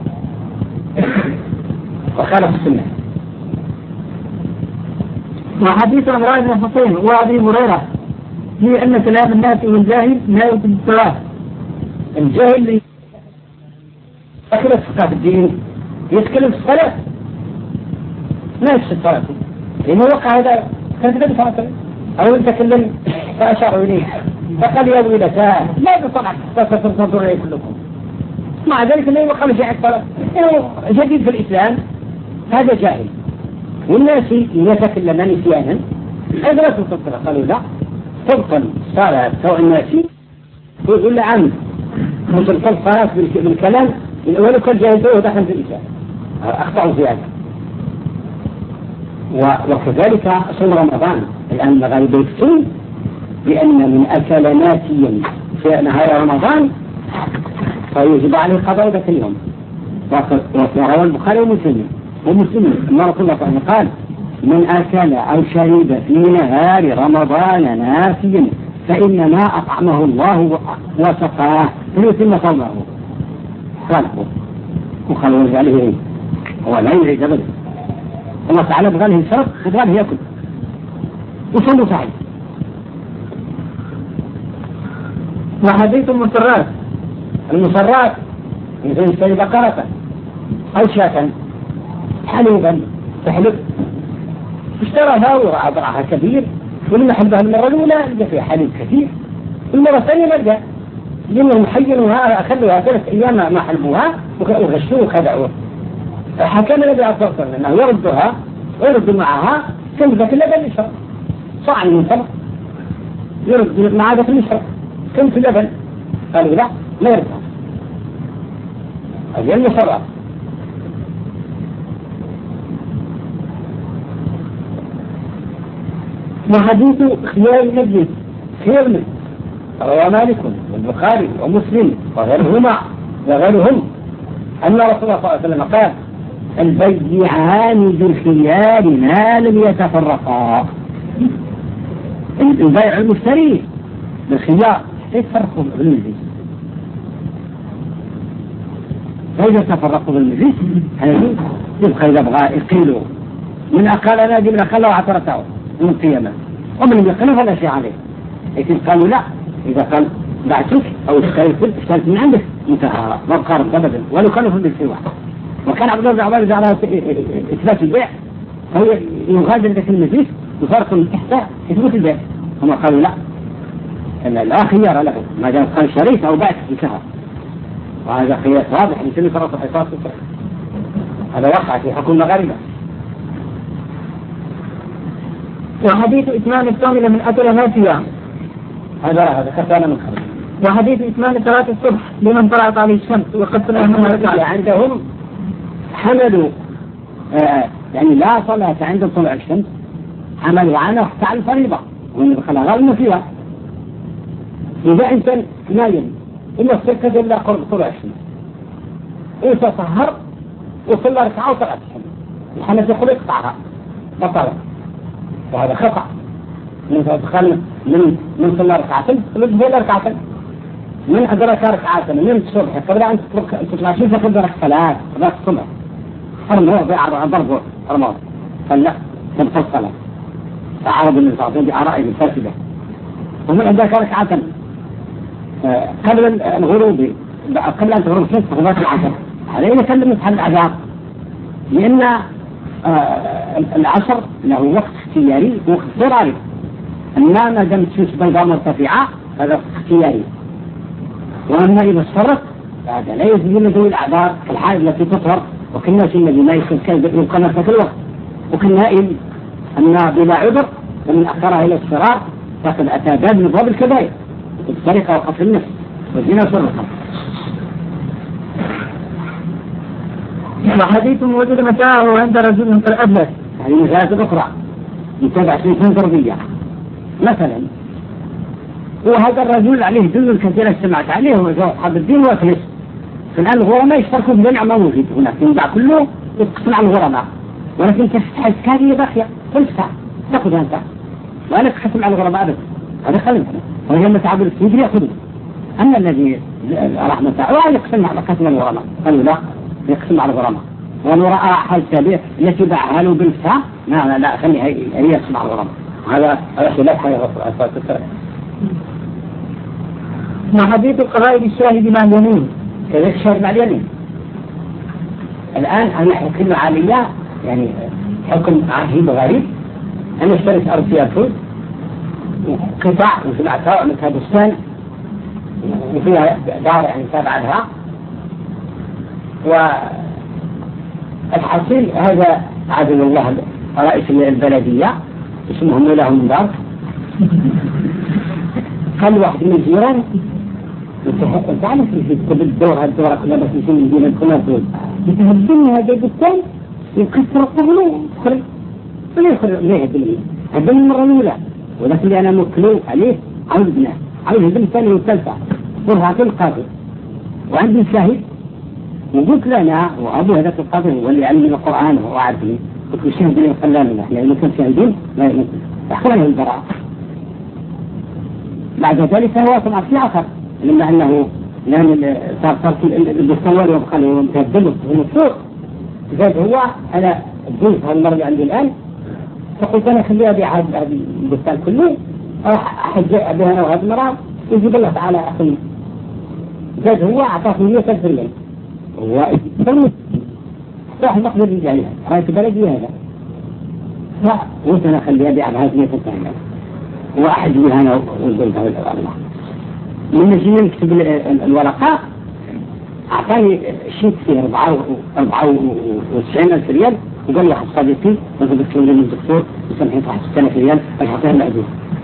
وخالف السنة. وحديث عمران بن حسين وأبي هريرة في أن كلام الناس والجاهل لا يوجد الصلاة. الجاهل اللي يتكلم في الدين يتكلم في الصلاة ما يفسد الصلاة لأنه وقع هذا كان كذا بصلاة أو يتكلم فأشار إليه فقال يا ويلتاه لا بصلاة فتنظر إليه كلكم. مع ذلك لا يوقع شيء عن الصلاة جديد في الإسلام هذا جاهل. والناس يتكلم نسيانا هذا لا تبطل. قالوا لا تبطل صلاة سواء الناس يقول عن تبطل الصلاة بالكلام ولو كان جاهل دخل في الإسلام أخطأوا في هذا. وكذلك صوم رمضان الآن الغالب يفتون بأن من أكل ناسيا في نهاية رمضان فيجب عليه قضاء ذاك اليوم. وروى البخاري ومسلم ومسلم أن رسول الله صلى الله عليه وسلم قال من أكل أو شرب في نهار رمضان ناسيا فإنما أطعمه الله وسقاه فليتم صومه. خالفه وخلوا عليه إيه هو لا يريد أبدا. الله تعالى بغى له يشرب وبغى له يأكل وصلوا صحيح. وحديث المسرات المسرات مثل يشتري بقرة أو شاة حليبا تحلب اشتراها ورأى ضرعها كبير ولما حلبها المرة الأولى لقى فيها حليب كثير المرة الثانية ما لقى لأنهم حينوها أخذوها ثلاث أيام ما حلبوها وغشوه وخدعوه. فحكم النبي عليه الصلاة والسلام أنه يردها ويرد معها كم ذاك اللبن يشرب صاع من سبع يرد مع ذاك المشرب كم في اللبن. قالوا لا لا يردها أجل مشرب. وحديث خيار المجلس خير من روى مالك والبخاري ومسلم وغيرهما وغيرهم أن رسول الله صلى الله عليه وسلم قال البيعان بالخيار ما لم يتفرقا. البيع المشتري بالخيار يتفرقوا بالمجلس فإذا تفرقوا بالمجلس هذه يبقى إذا بغى يقيلوا من أقال أنا دي من أقال وعشرة من القيامة ومن يقلوا فلا شيء عليه. لكن قالوا لا، إذا قال بعتك أو اشتريت اشتريت من عندك انتهى ما بقارب أبدا ولو كانوا في البيت واحد. وكان عبد الله بن عباس على إثبات البيع فهو يغادر ذاك المجلس بفرق من تحت إثبات البيع. هم قالوا لا، أن لا خيار له ما دام قال شريت أو بعت انتهى، وهذا خيار واضح يسمى فرق الحصاص. هذا وقع في حكم المغاربة. وحديث إتمام الصوم لمن أكل ما سواه هذا هذا كفانا من خرج. وحديث إتمام صلاة الصبح لمن طلعت عليه الشمس وقد طلعت عندهم حملوا آه يعني لا صلاة عند طلوع الشمس، حملوا عنه حتى على الفريضة ومن دخلها غير فيها. إذا إنسان نايم إلا استيقظ إلا قرب طلوع الشمس وتطهر وصلى ركعة وطلعت الشمس الحنفي يقول يقطعها بطلع، وهذا خطأ. من تدخل من من صلى ركعتين من صلى ركعتين من أدرك ركعة من الصبح قبل أن تطلع الشمس قدرك ثلاث قدرك الصبح حرم هو بيع ضربه حرمه فلا تبقى الصلاة تعارض النظام بآرائه الفاسدة. ومن أدرك ركعة قبل الغروب قبل أن تغرب الشمس قدرك العصر هذا يتكلم عن العذاب، لأن آه العصر له وقت اختياري ووقت ضراري. أما ما دام الشمس بيضاء مرتفعة هذا وقت اختياري، وأما إذا اصفرت فهذا لا يزيد ذوي الأعذار كالحائض التي تطهر وكالناس الذي ما يبقى نفسه في الوقت، وكالنائم أن بلا عذر ومن أخرها إلى الصراط فقد أتى باب من ضرب الكبائر السرقة وقتل النفس والزنا والسرقة. وحديث وجد متاعه عند رجل قد أبلس هذه مسألة أخرى يتابع سنة ضربية مثلا، وهذا الرجل عليه دليل كثيرة استمعت عليه وصحاب الدين وأفلس. الآن الغرماء يشتركوا في جميع ما موجود هناك ينباع كله يتقسم على الغرماء، ولكن تفتح هذه باقية تنفع تأخذها أنت وأنا تقسم على الغرماء أبدا هذا خلنا وهي متعب السيد يأخذه. أما الذي رحمة الله يقسم على قسم الغرماء قالوا لا يقسم على الغرماء، ولو رأى حال تابع التي باعها له بالفعل لا لا لا خليها هي يقسم على الغرماء. هذا خلاف هذا الغرماء. وحديث القضاء بالشاهد مع اليمين كذلك الشاهد مع اليمين. الآن أنا حكم عالية يعني حكم عهيب غريب، أنا اشتريت أرض فيها فوز وقطع وزرعتها وعملتها بستان وفيها دار يعني تابعة لها، والحصيل هذا عدل الله رئيس البلدية اسمه مولاه من دار قال واحد من الجيران انت عارف في الدور هالدورة كلها بس يسمى الجيران كلها دول يتهدمني هذا البستان يكسر الطبل ويخرج ولا يخرج ليه هدمني هدمني المرة الأولى، ولكن اللي أنا مكلو عليه عاوز ابنه عاوز هدم الثانية والثالثة ورها كل قاضي وعندي شاهد وقلت لنا وأبو هذاك القاضي هو اللي علمنا القرآن وهو عارفني قلت له الشاهد اللي خلانا يعني كان شاهدين لا يحكمنا البراءة. بعد ذلك هو طبعا في آخر لما أنه لأن صار صار الدكتور يبقى له متهدمه من السوق زاد هو أنا الجنس هالمرة اللي عندي الآن فقلت أنا خليها بيع هذا البستان كله راح أحجع بها أنا وهذا المرأة يجيب الله تعالى أخي زاد هو أعطاه مية ألف ريال هو فرمت راح نقدر رجالها رأيت بلدي هذا فقلت أنا خليها بيع هذا مية ألف ريال واحد من هنا وقلت هذا الله من نجي نكتب الورقة أعطاني شيء فيه أربعة أربعة وتسعين ألف ريال وقال لي أخذ صديقي وقال لك من الدكتور وسمحي تحت ستة آلاف ريال أجعطيها المأجور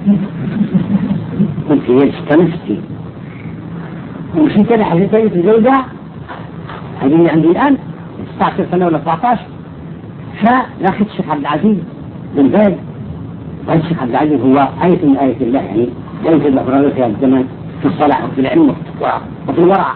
قلت هي ستة نفسي ومشيت أنا حسيتها يتزوجها هذه اللي عندي الآن تسعة عشر سنة ولا سبعة عشر فلاخذ الشيخ عبد العزيز بن باز. وهذا الشيخ عبد العزيز هو آية من آية الله يعني لا يوجد الأفراد في هذا الزمان في الصلاة وفي العلم وفي الورع.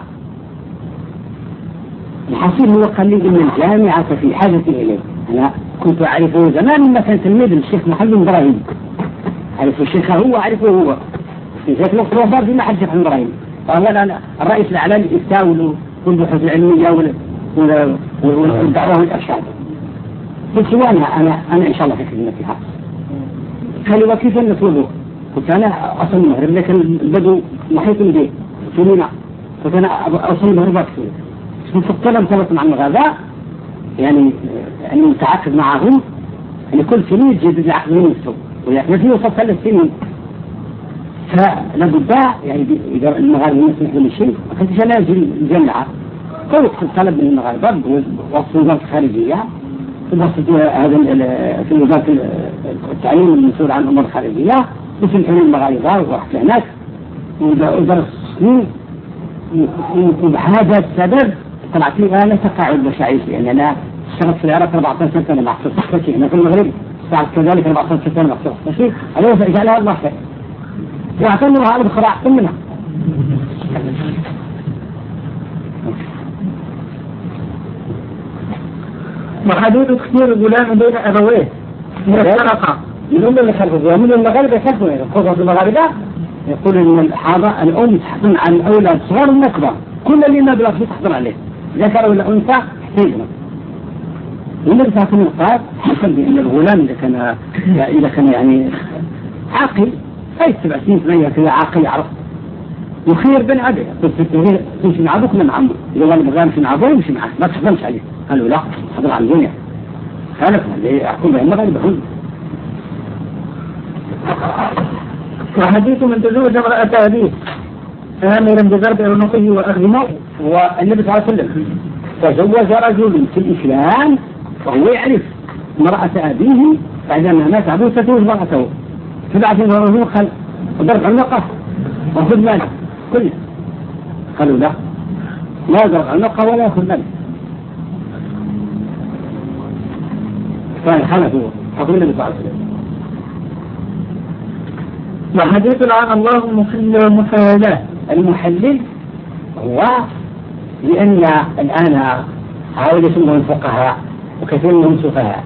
الحصيل هو قال لي إن الجامعة في حاجة إليه. أنا كنت أعرفه زمان لما كان تلميذ الشيخ محمد بن إبراهيم أعرف الشيخ هو أعرفه هو في ذات الوقت وفار في محل الشيخ محمد بن إبراهيم. قال أنا الرئيس الأعلى للإفتاء والبحوث العلمية والدعوة والإرشاد. قلت وانا أنا أنا إن شاء الله في خدمتها. قالوا وكيف نطلبه؟ قلت أنا أصل المغرب لكن البدو محيط بي سنينا. قلت أنا أصل المغرب أكثر. فقط ثبت مع الغذاء يعني يعني متعاقد معهم يعني كل سنة يجدد العقد من نفسه ويعني فيه وصل ثلاث سنين. فلابد يعني إذا المغاربة ما يسمح لهم شيء ما كنتش أنا أجي الجامعة. كل طلب من المغاربة وصل وزارة الخارجية هذا في وزارة التعليم المسؤول عن الأمور الخارجية بسمحوا المغاربة ورحت هناك ودرس سنين. وبهذا السبب طلعت لي أنا تقاعد مشاعر يعني أنا اشتغلت في العراق أربعة عشر سنة مع صحتي هنا في المغرب اشتغلت كذلك أربعة عشر سنة مع صحتي هذا جعلها الله خير واعتمرها على بخراع منها. وحدود تختير الغلام بين أبويه من السرقة من أم اللي خلفه ومن المغاربة يخلفوا يعني خذوا المغاربة يقول إن الحاضة الأم تحضن عن الأولاد صغار النكبة كل اللي ما بلا فيه تحضن عليه ذكر ولا أنثى تحتاجنا. والنبي صلى الله عليه وسلم قال حسن بأن الغلام إذا كان إذا كان يعني عاقل أي سبع سنين ثمانية كذا عاقل يعرف يخير بين عبده تمشي مع أبوك من عمه إذا قال الغلام في عبوه يمشي معه ما تحضنش عليه. قالوا لا حضر على الدنيا خالف اللي يحكم بين المغاربة هم. وحديث من تزوج امرأة أبيه آمرا بضرب عنقه وأخذ ماله. والنبي صلى الله عليه وسلم تزوج رجل في الإسلام وهو يعرف امرأة أبيه بعدما مات أبوه تزوج امرأته فبعث الرجل قال ضرب عنقه وخذ ماله كله. قالوا لا لا ضرب عنقه ولا يأخذ ماله. فالحنفوا حكم النبي صلى الله عليه وسلم. وحديث عن الله المحلل والمحلل. المحلل هو لأن الآن هؤلاء يسمون الفقهاء وكثير منهم سفهاء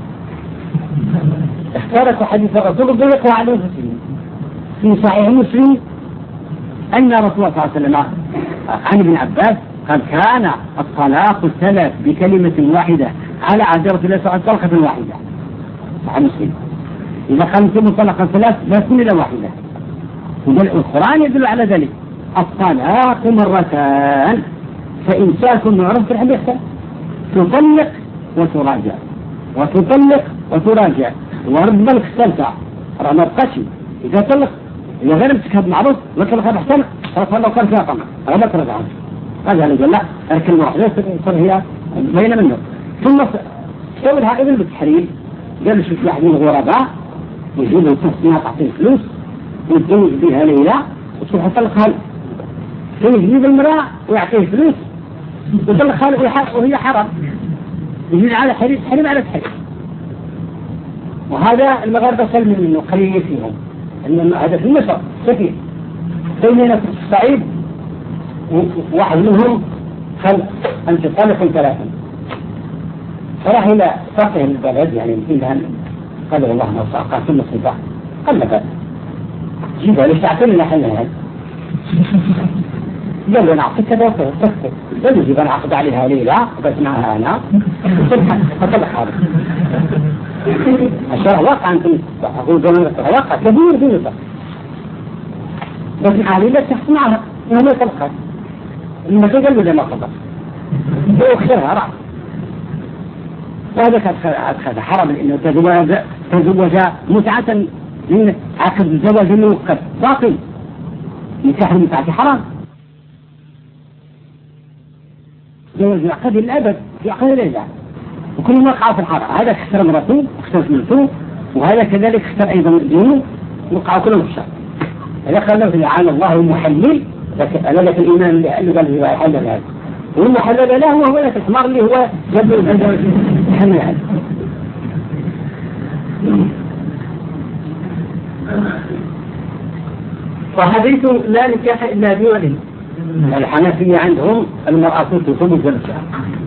اختارت حديث الرسول الضيق عليه وسلم في صحيح مسلم أن رسول الله صلى الله عليه وسلم عن ابن عباس قال كان الطلاق الثلاث بكلمة واحدة على عهد رسول الله صلى الله عليه وسلم طلقة واحدة. صحيح مسلم إذا كانت مطلقة ثلاث لا تكون إلا واحدة. والقرآن يدل على ذلك الطلاق مرتان فإمساك معروف في الحديث تطلق وتراجع وتطلق وتراجع ورد بالك الثالثة رغم القشي إذا طلق إذا غير امسكها بمعروف وطلق هذا احسن فلو كان فيها طمع هذا ترجع هذا اللي قال لا الكلمة واحدة صار هي بين منه. ثم سويها ابن بالتحريم قال شوف واحد من الغرباء يجيبوا تصنيع تعطيه فلوس ويتزوج بها ليلة وتروح تطلقها يجيب المرأة ويعطيه فلوس ويطلقها وهي حرام يجيب على حريم حريم على حريم. وهذا المغاربة سلم منه قليل فيهم إن هذا في مصر كثير بيننا في الصعيد واحد منهم قال أنت طلق ثلاثا فراح إلى ساقه البلد يعني مثلها قال والله ما ساقه ثم صباح قال لك جيبها ليش تعطينا حلها هذا قال له نعطيك كذا وكذا قال له جيب أنا عقد عليها ليلة بس معها أنا فطلق هذا الشرع واقع أنتم أقول دون واقع كبير جدا بس معها ليلة تحت معها إنه ما يطلقها إنه قال له لما طلق هو اخترها رأى. وهذا كان حرام لأنه تزوج تزوج متعة من عقد الزواج المؤقت باطل نكاح المتعة حرام زواج عقد الأبد في عقد الإجازة وكل ما وقع في الحرام هذا اختار مرته واختار زوجته وهذا كذلك اختار أيضا دينه وقعوا كلهم في الشر. هذا قال له لعن الله المحلل أنا لك الإيمان اللي قال له يحلل هذا والمحلل له وهو لك الحمار اللي هو جبل الزواج حمل هذا. وحديث لا نكاح إلا بولي. الحنفية عندهم المرأة تطلب زوجها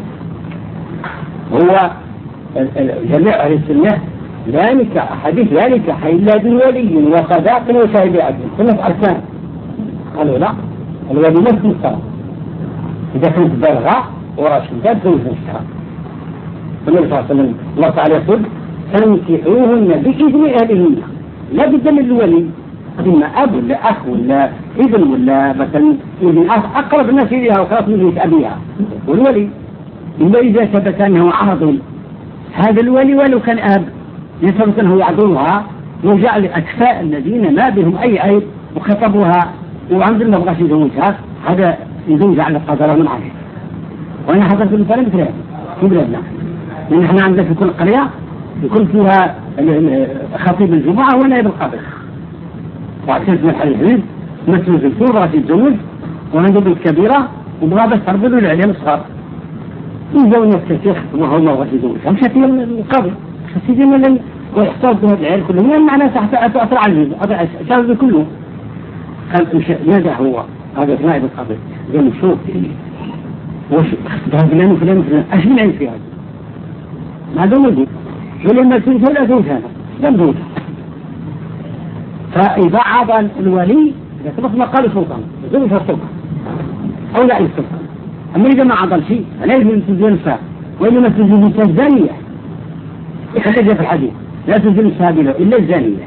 هو جميع أهل السنة لا نكاح حديث لا نكاح إلا بولي وصداق وشاهد عدل ثلاث أركان. قالوا لا الولي نفس الصلاة إذا كانت بالغة وراشدات زوج نفسها. النبي صلى الله عليه وسلم الله تعالى يقول فانكحوهن بإذن أهلهن، لا بدل الولي، إما أب ولا أخ ولا ابن ولا مثلا ابن أخ أقرب الناس إليها وخلاص من بيت أبيها والولي. إلا إذا ثبت أنه عرض هذا الولي ولو كان أب يثبت أنه يعذرها وجعل الأكفاء الذين ما بهم أي عيب وخطبوها وعند الله بغاش يزوجها، هذا يزوج على القدر من عليه. وأنا حضرت المثال مثل هذا في بلادنا، لأن احنا عندنا في كل قرية يكون فيها خطيب الجمعة ونائب القاضي، وعشان في محل الحديث مثل الدكتور بغاش يتزوج وعنده بنت كبيرة وبغا بس تربي له العيال الصغار، يجاو الناس كثير وهو ما بغاش يتزوجها مشى في القاضي خسيتي من ويحتاج بهذا العيال كلهم، يعني معناه تحت أثر على الجزء الشعب كله. قال ماذا هو هذا نائب القاضي؟ قال شوف وش ده فلان وفلان وفلان ايش من في هذا؟ ما دام موجود ولما تنسى لا تنسى هذا لم تنسى. فإذا عاد الولي إذا سبق ما قال السلطان زوج السلطان أو لا السلطان، أما إذا ما عضل شيء فلا يجب أن تنزل النساء، وإنما تنزل النساء الزانية. يحتاج في الحديث لا تنزل النساء إلا الزانية.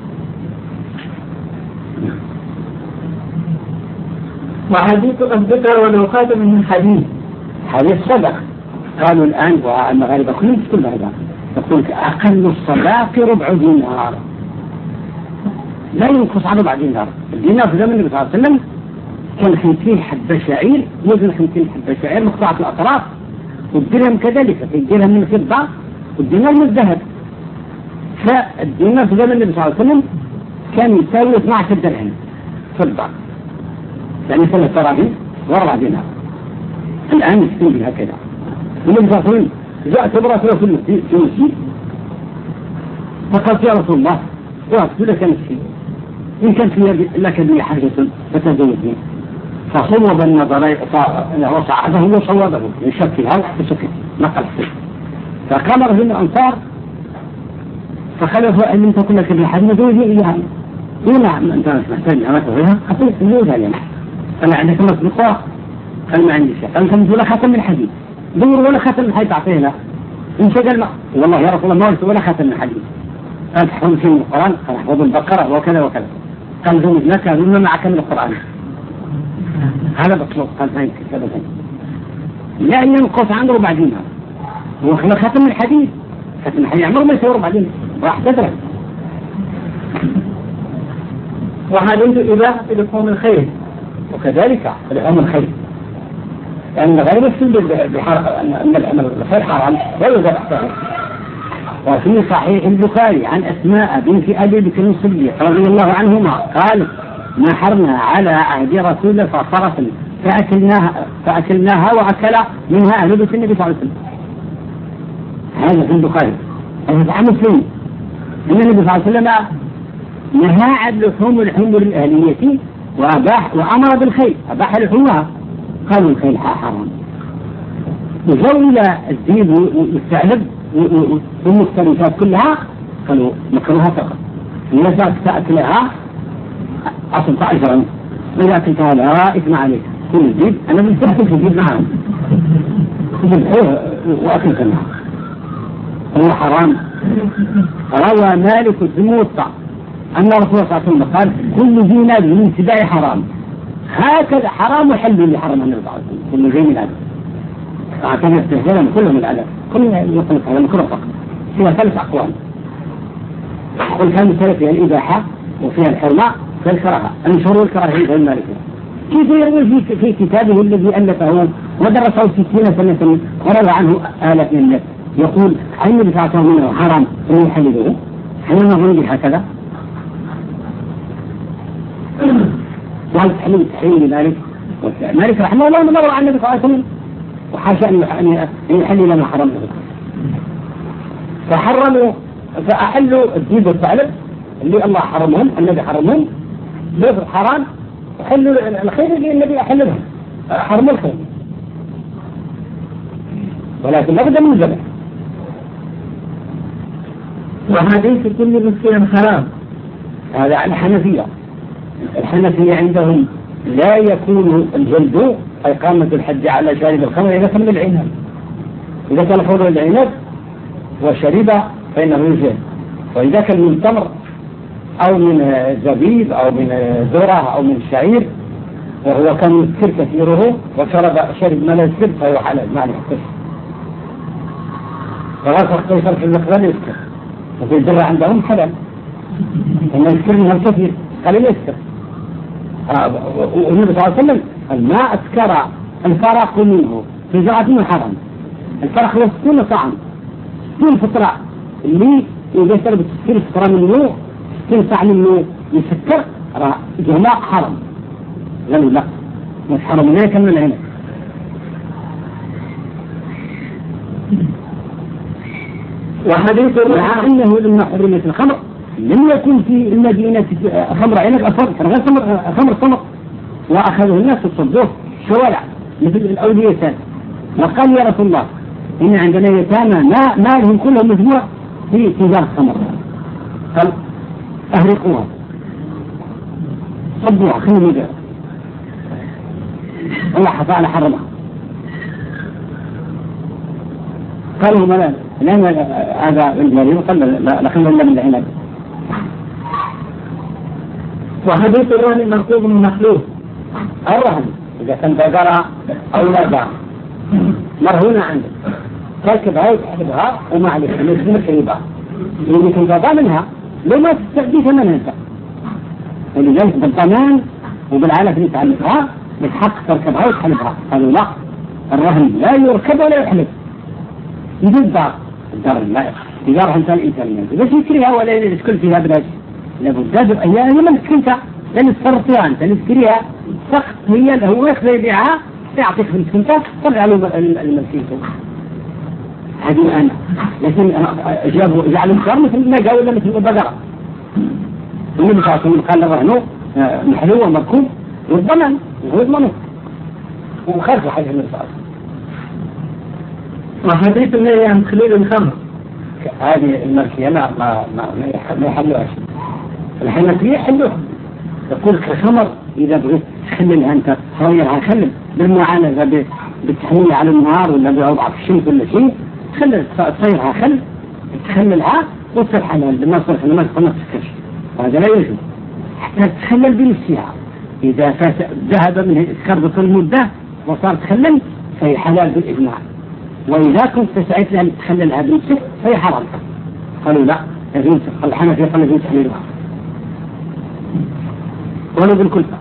وحديث الذكر ولو خاتم من حديث حديث صدق. قالوا الآن والمغاربة كلهم في كل هذا يقول أقل الصداق ربع دينار، لا ينقص عن ربع دينار. الدينار في زمن النبي صلى الله عليه وسلم كان خمسين حبة شعير، وزن خمسين حبة شعير مقطعة الأطراف، والدرهم كذلك، في الدرهم من الفضة والدينار من الذهب. فالدينار في زمن النبي صلى الله عليه وسلم كان يساوي اثني عشر درهم فضة، يعني ثلاث دراهم واربع دينار. الآن يستوي بها كذا. والنبي صلى الله عليه وسلم جاءت امرأة في المسجد فقالت يا رسول الله وأقول لك نفسي إن كانت لك بي حاجة فتزوجني، فصوب النظر وصعده وصوابه يشكلها وسكت نقل السجن. فقام رجل من الأنصار فخلفوا أن لم تكن لك بي حاجة زوجي إياها. قال نعم أنت محتاج أن تزوجها، أقول زوجها لي. قال عندك مصدقاء؟ قال ما عندي شيء. قال انت ولا خاتم من حديد، دور ولا خاتم من حديد تعطينا. انت قال ما والله يا رسول الله ما قلت ولا خاتم من حديد. قال تحفظ شيء من القرآن؟ قال احفظ البقرة وكذا وكذا. قال زوجناك بما معك من القرآن. هذا مطلوب. قال فهمت كذا فهمت. لا ينقص عنه ربع دينار. هو خاتم من حديد، خاتم من حديد عمره ما يسوي ربع دينار، راح تدرك. وحديث إباحة لحوم الخيل وكذلك لحوم الخيل، لأن غير السنة أن الخيل حرام ولا يوجد أحسان. وفي صحيح البخاري عن أسماء بنت أبي بكر الصديق رضي الله عنهما قال نحرنا على عهد رسول الله فصرف فأكلناها, فأكلناها وأكل منها أهل بيت النبي صلى الله عليه وسلم. هذا في البخاري. هذا عن مسلم أن النبي صلى الله عليه وسلم نهى عن لحوم الحمر الأهلية وأباح وأمر بالخيل، أباح لحومها. قالوا الخيل حرام. وجوا إلى الذئب والثعلب والمختلفات كلها قالوا مكروها فقط. الناس تأكلها أصل طائفة إذا أكلتها لا إثم عليك. كل الذئب أنا من تأكل في الذئب معهم وأكلت معهم هو حرام. روى مالك الموطأ أن رسول الله صلى الله عليه وسلم قال كل ذي ناب من سباع حرام، هكذا حرام وحل اللي حرم النبي صلى الله عليه وسلم. كل ذي من هذا أعتبر استهزاء كله من الأدب، كل يطلق هذا مكروه فقط. فيها ثلاث أقوال، قل كان مثال فيها الإباحة وفيها الحرمة وفيها الكراهة. المشهور والكراهية غير مالك. كيف يروي في, في كتابه الذي ألفه ودرسه ستين سنة وروى عنه آلاف من الناس يقول عين النبي صلى الله عليه وسلم حرام ويحلله؟ حينما نقول هكذا وهل تحليل تحليل لذلك؟ مالك رحمه الله نظر عن النبي صلى الله عليه وسلم وحاشا أن يحلل ما حرم له. فحرموا فأحلوا الذئب والثعلب اللي الله حرمهم، النبي حرمهم بيض حرام، وحلوا الخير اللي النبي أحلهم، حرموا الخير ولكن لابد من الذبح. وحديث كل مسكين حرام هذا على الحنفية. الحنفية عندهم لا يكون الجلد إقامة الحج على شارب الخمر إذا كان من العنب، إذا كان خمر العنب وشرب فإنه يجب، وإذا كان من تمر أو من زبيب أو من ذرة أو من شعير وهو كان يسكر كثيره وشرب شرب ما لا يسكر فهو حلال ما عليه قصة. فغاصة قيصر في المقبال يسكر، وفي الذرة عندهم حلال إنه يسكر منها الكثير قليل يسكر. والنبي صلى الله عليه وسلم ما أسكر الفرق منه في جرعة حرام. الفرق هو ستون طعم، ستون فطرة اللي إذا شرب ستين فطرة منه ستين طعم منه يسكر جماع حرام. لم لا مش حرام ليه كمل هنا. وحديث مع أنه لما حرمت الخمر لم يكن في المدينة خمر عنب أصلا، كان غير خمر صمت وأخذه الناس وصدوه شوارع مثل الأولياء. وقال يا رسول الله إن عندنا يتامى ما مالهم كلهم مجموع في تجارة خمر، قال أهرقوها صبوها خلوا مجال الله حفظ حرمها. قالوا ما لأن هذا المريض قال لا خلوا إلا من العنب. وحديث الرهن منقوض من مخلوق. الرهن إذا كان بقرة أو لا بقرة مرهونة عندك تركبها وتحسبها وما عليك مثل كريبها اللي كنت ضامنها لو ما تستعدي ثمنها انت، ولذلك بالضمان وبالعالة اللي تعلقها بتحق تركبها وتحلبها. قالوا لا الرهن لا يركب ولا يحلب يجي الدار الدار لا تجارة انت الإنسان بس يشتريها ولا يسكن فيها بلاش لابد هي ما تسكنتها لأن تصرفها أنت تشتريها سقط هي اللي هو يخذ يبيعها يعطيك في السنتات طلع له الملكيته هذه الآن. لكن جابوا جعلوا الكار مثل ما قالوا ولا مثل البقرة. النبي صلى الله عليه وسلم قال الرهن محلو ومركوب والضمان هو يضمنه وخرج حاجة النبي صلى الله عليه وسلم. وحديث النهي عن تخليل الخمر هذه الملكية ما ما ما ما يحلوها شيء. الحنفية يحلوها يقول كخمر إذا بغيت تخللها أنت تصيرها خلل بالمعالجة بالتحميل على النهار ولا بوضع في الشمس ولا شيء تخلل تصيرها خل تخللها وتصير حلال لما تصير حلال ما تسكرش وهذا لا يجوز حتى تخلل بنفسها. إذا ذهب من الإسكار بطول المدة وصار تخلل فهي حلال بالإجماع، وإذا كنت سعيت لأن تخللها بنفسك فهي حرام. قالوا لا يجوز الحنفية قالوا يجوز تحليلها ولا بالكلفة.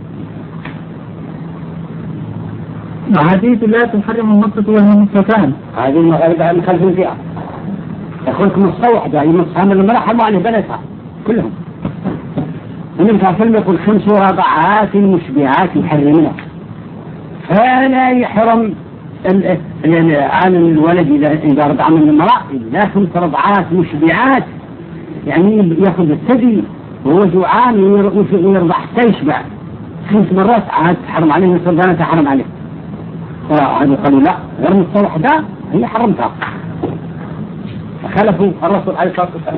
وحديث لا تحرم المصة وهي مصتان هذه المغاربة مخلفين فيها يقولك مصة واحدة يمصها من المرأة حرموا عليه بناتها كلهم. النبي صلى الله عليه وسلم يقول خمس رضعات مشبعات يحرمنا فلا يحرم يعني عالم الولد إذا رضع من المرأة إلا خمس رضعات مشبعات يعني يأخذ الثدي وهو جوعان ويرضع حتى يشبع خمس مرات عاد تحرم عليه نصف بناتها حرم عليه. فهذا قالوا لا غير مصة واحدة هي حرمتها فخلفوا الرسول عليه الصلاة والسلام.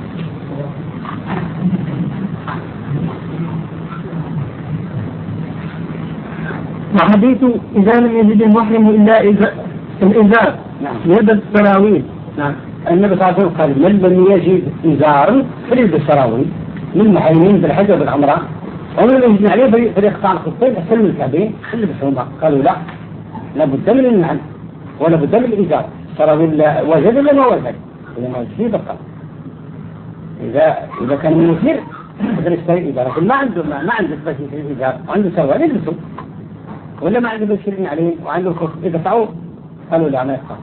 وحديث إذا لم يجد المحرم إلا الإزار يد السراويل. نعم النبي صلى الله عليه وسلم قال من لم يجد إزار فليلبس السراويل من المحرمين بالحج وبالعمرة ومن لم يجد عليه فليقطع الخفين أحسن من الكعبين خلي بسهما. قالوا لا لابد من النعل ولا بد من الإزار. السراويل وجد ولا ما وجد إذا ما وجد بقى إذا إذا كان مثير يقدر يشتري إزار ما عنده ما, ما عنده بس إزار وعنده سراويل يلبسه ولا ما عنده بشرين عليه وعنده الخف إذا فعوه. قالوا لا ما يقطع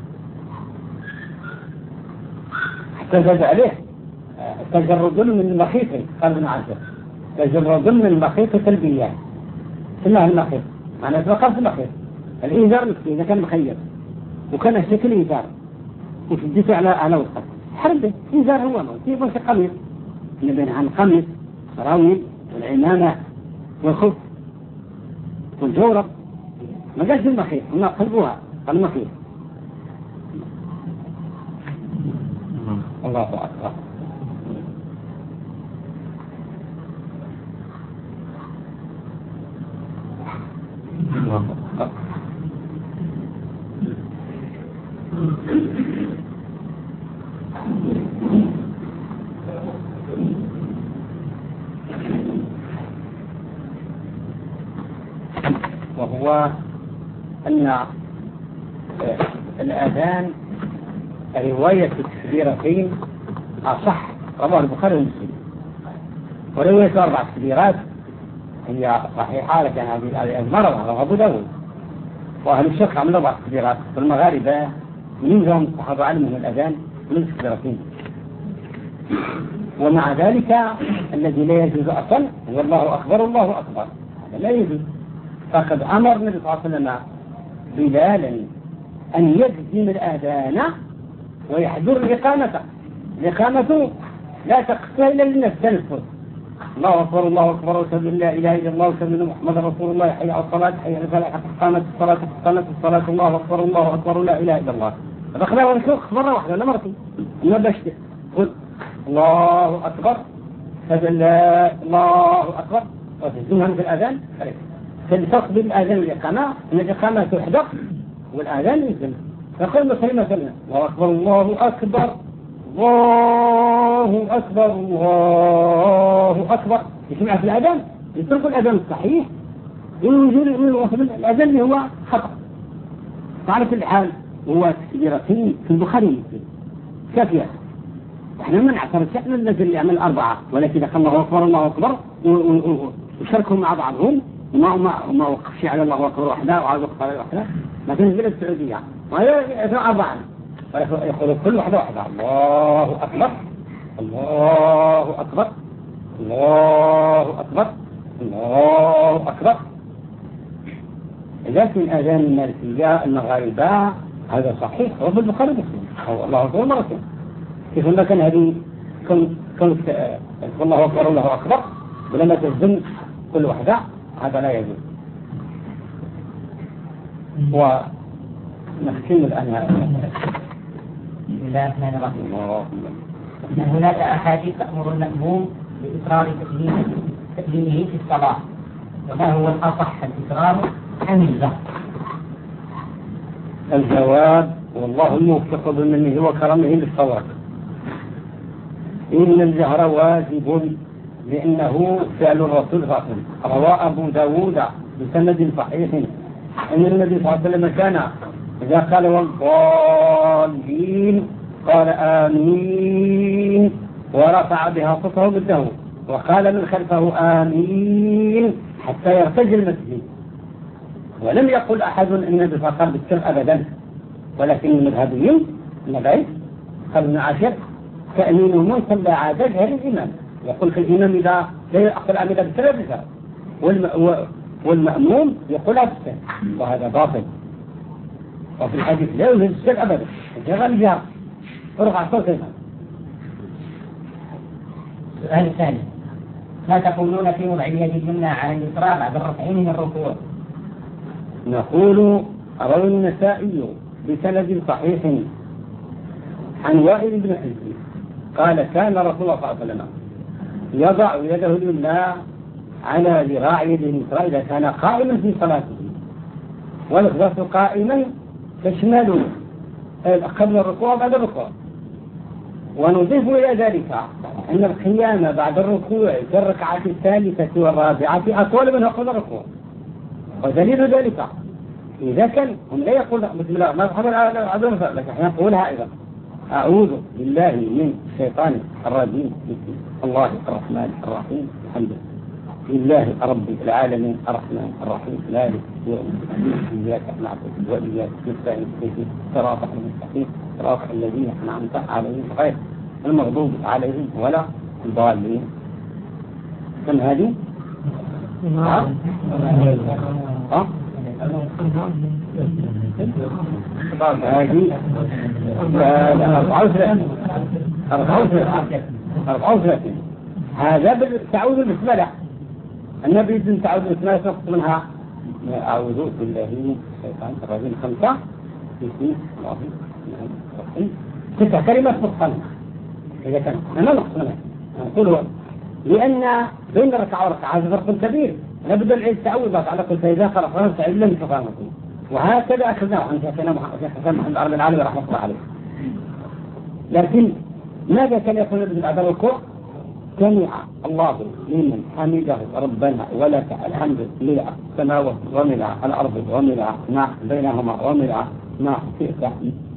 حتى زاد عليه تجرد من المخيط. قال ابن عزة تجرد من المخيط تلبيان سماه المخيط معناه توقف المخيط. الإيزار إذا كان مخيط وكان شكل إيزار وتدفع على على وسط حربه إيزار هو ما يبغى قميص نبين عن قميص سراويل والعمامة والخف والجورب ما قالش المخيط هم قلبوها المخيط. الله أكبر. وهو أن الأذان رواية التكبيرتين أصح، رواه البخاري ومسلم. ورواية أربع تكبيرات هي صحيحة، لكن هذه المرة رواه أبو داود. وأهل الشرق عملوا أربع تكبيرات، والمغاربة منهم الصحابة علمهم الأذان من تكبيرتين. ومع ذلك الذي لا يجوز أصلا هو الله أكبر الله أكبر، هذا لا يجوز. فقد أمر النبي صلى الله عليه وسلم بلالا أن يجزم الأذان ويحضر الإقامة. الإقامة لا تقصى إلا للنفس تنفذ الله أكبر الله أكبر وأشهد أن لا إله إلا الله وأشهد أن محمدا رسول الله، حي على الصلاة حي على الفلاح، قامت الصلاة قامت الصلاة الله أكبر الله أكبر لا إله إلا الله. هذا خلاص نشوف مرة واحدة ولا مرتين، ما بشتى قل الله أكبر أشهد أن لا الله أكبر وتجزمها في الأذان. فالفرق بين الأذان والإقامة أن الإقامة تحدث والأذان يجزم. فقل كلمة كلمة الله أكبر الله أكبر الله أكبر الله أكبر يسمع في الأذان، يترك الأذان الصحيح ويوجد الأذان اللي هو خطأ. فعلى كل حال هو تكبيرتين في البخاري ومسلم كافية. احنا ما نعترض شأن الذي يعمل أربعة، ولكن الله أكبر الله أكبر وشاركهم مع بعضهم وما ما ما وقفش على الله أكبر وحده وعلى وقف على وحده. ما تنزل السعودية وهي أربعة يقول كل واحدة واحدة الله أكبر الله أكبر الله أكبر الله أكبر. لكن أذان المالكية المغاربة هذا صحيح وفي البخاري ومسلم الله أكبر مرتين. كيف أن كان هذه كنت كنت الله أكبر الله أكبر ولما تزن كل واحدة هذا لا يجوز. ونختم الآن بسم الله الرحمن الرحيم. أن هناك أحاديث تأمر المأموم بإكرار تكليمه في الصلاة، وما هو الأصح الإكرار عن الجهر؟ الجواب والله الموفق بمنه وكرمه للصواب. إن الجهر واجب لأنه فعل الرسول فاطم. روى أبو داود بسند صحيح أن النبي صلى الله عليه وسلم كان إذا قال والضالين قال آمين ورفع بها صوته بالدهو وقال من خلفه آمين حتى يرتج المسجد. ولم يقل أحد أن النبي صلى الله عليه وسلم بالسر أبدا، ولكن المذهبيين المذاهب قال ابن عاشر تأمين من صلى عادة جهر الإمام. يقول في الإمام إذا لا يأخذ الأمين بالسر بالسر والمأموم يقول بالسر، وهذا باطل. وفي الحديث لا يوجد السر أبدا، جرى الجهر ورفع صوته. السؤال الثاني: ما تقولون في وضع اليد اليمنى على اليسرى بعد الرفعين من الركوع؟ نقول روى النسائي بسند صحيح عن وائل بن حجر قال كان رسول الله صلى الله عليه وسلم يضع يده اليمنى على ذراع يده اليسرى إذا كان قائما في صلاته، واللفظ قائما تشمل قبل الركوع وبعد الركوع. ونضيف إلى ذلك أن القيام بعد الركوع في الركعة الثالثة والرابعة أطول من قبل الركوع. ودليل ذلك إذا كان هم لا يقول بسم الله ما تحضر على الركوع، لكن احنا نقولها أيضا أعوذ بالله من الشيطان الرجيم بسم الله الرحمن الرحيم الحمد لله رب العالمين الرحمن الرحيم مالك يوم الدين إياك نعبد وإياك نستعين اهدنا الصراط المستقيم صراط الذين أنعمت عليهم غير المغضوب عليهم ولا الضالين. كم هذه؟ ها؟ ها؟ هذه أربعة وثلاثين أربعة وثلاثين أربعة وثلاثين. هذا بالتعوذ بالبسملة. النبي يجب تعوذ بالبسملة نقص منها أعوذ بالله من الشيطان الرجيم خمسة بسم الله الرحمن ستة كلمات متقنة. إذا كان أنا نقص منها نقول لأن بين ركعة وركعة هذا فرق كبير، لابد العيد تعوذات على كل فإذا قرأ فرق تعيد لم تفهمكم. وهكذا أخذناه عن شيخنا حسن محمد عربي العالمي رحمه الله عليه. لكن ماذا كان يقول النبي بعد الركوع؟ سمع الله لمن حمده ربنا ولك الحمد لله السماوات وملء الأرض وملء ما بينهما وملء ما شئت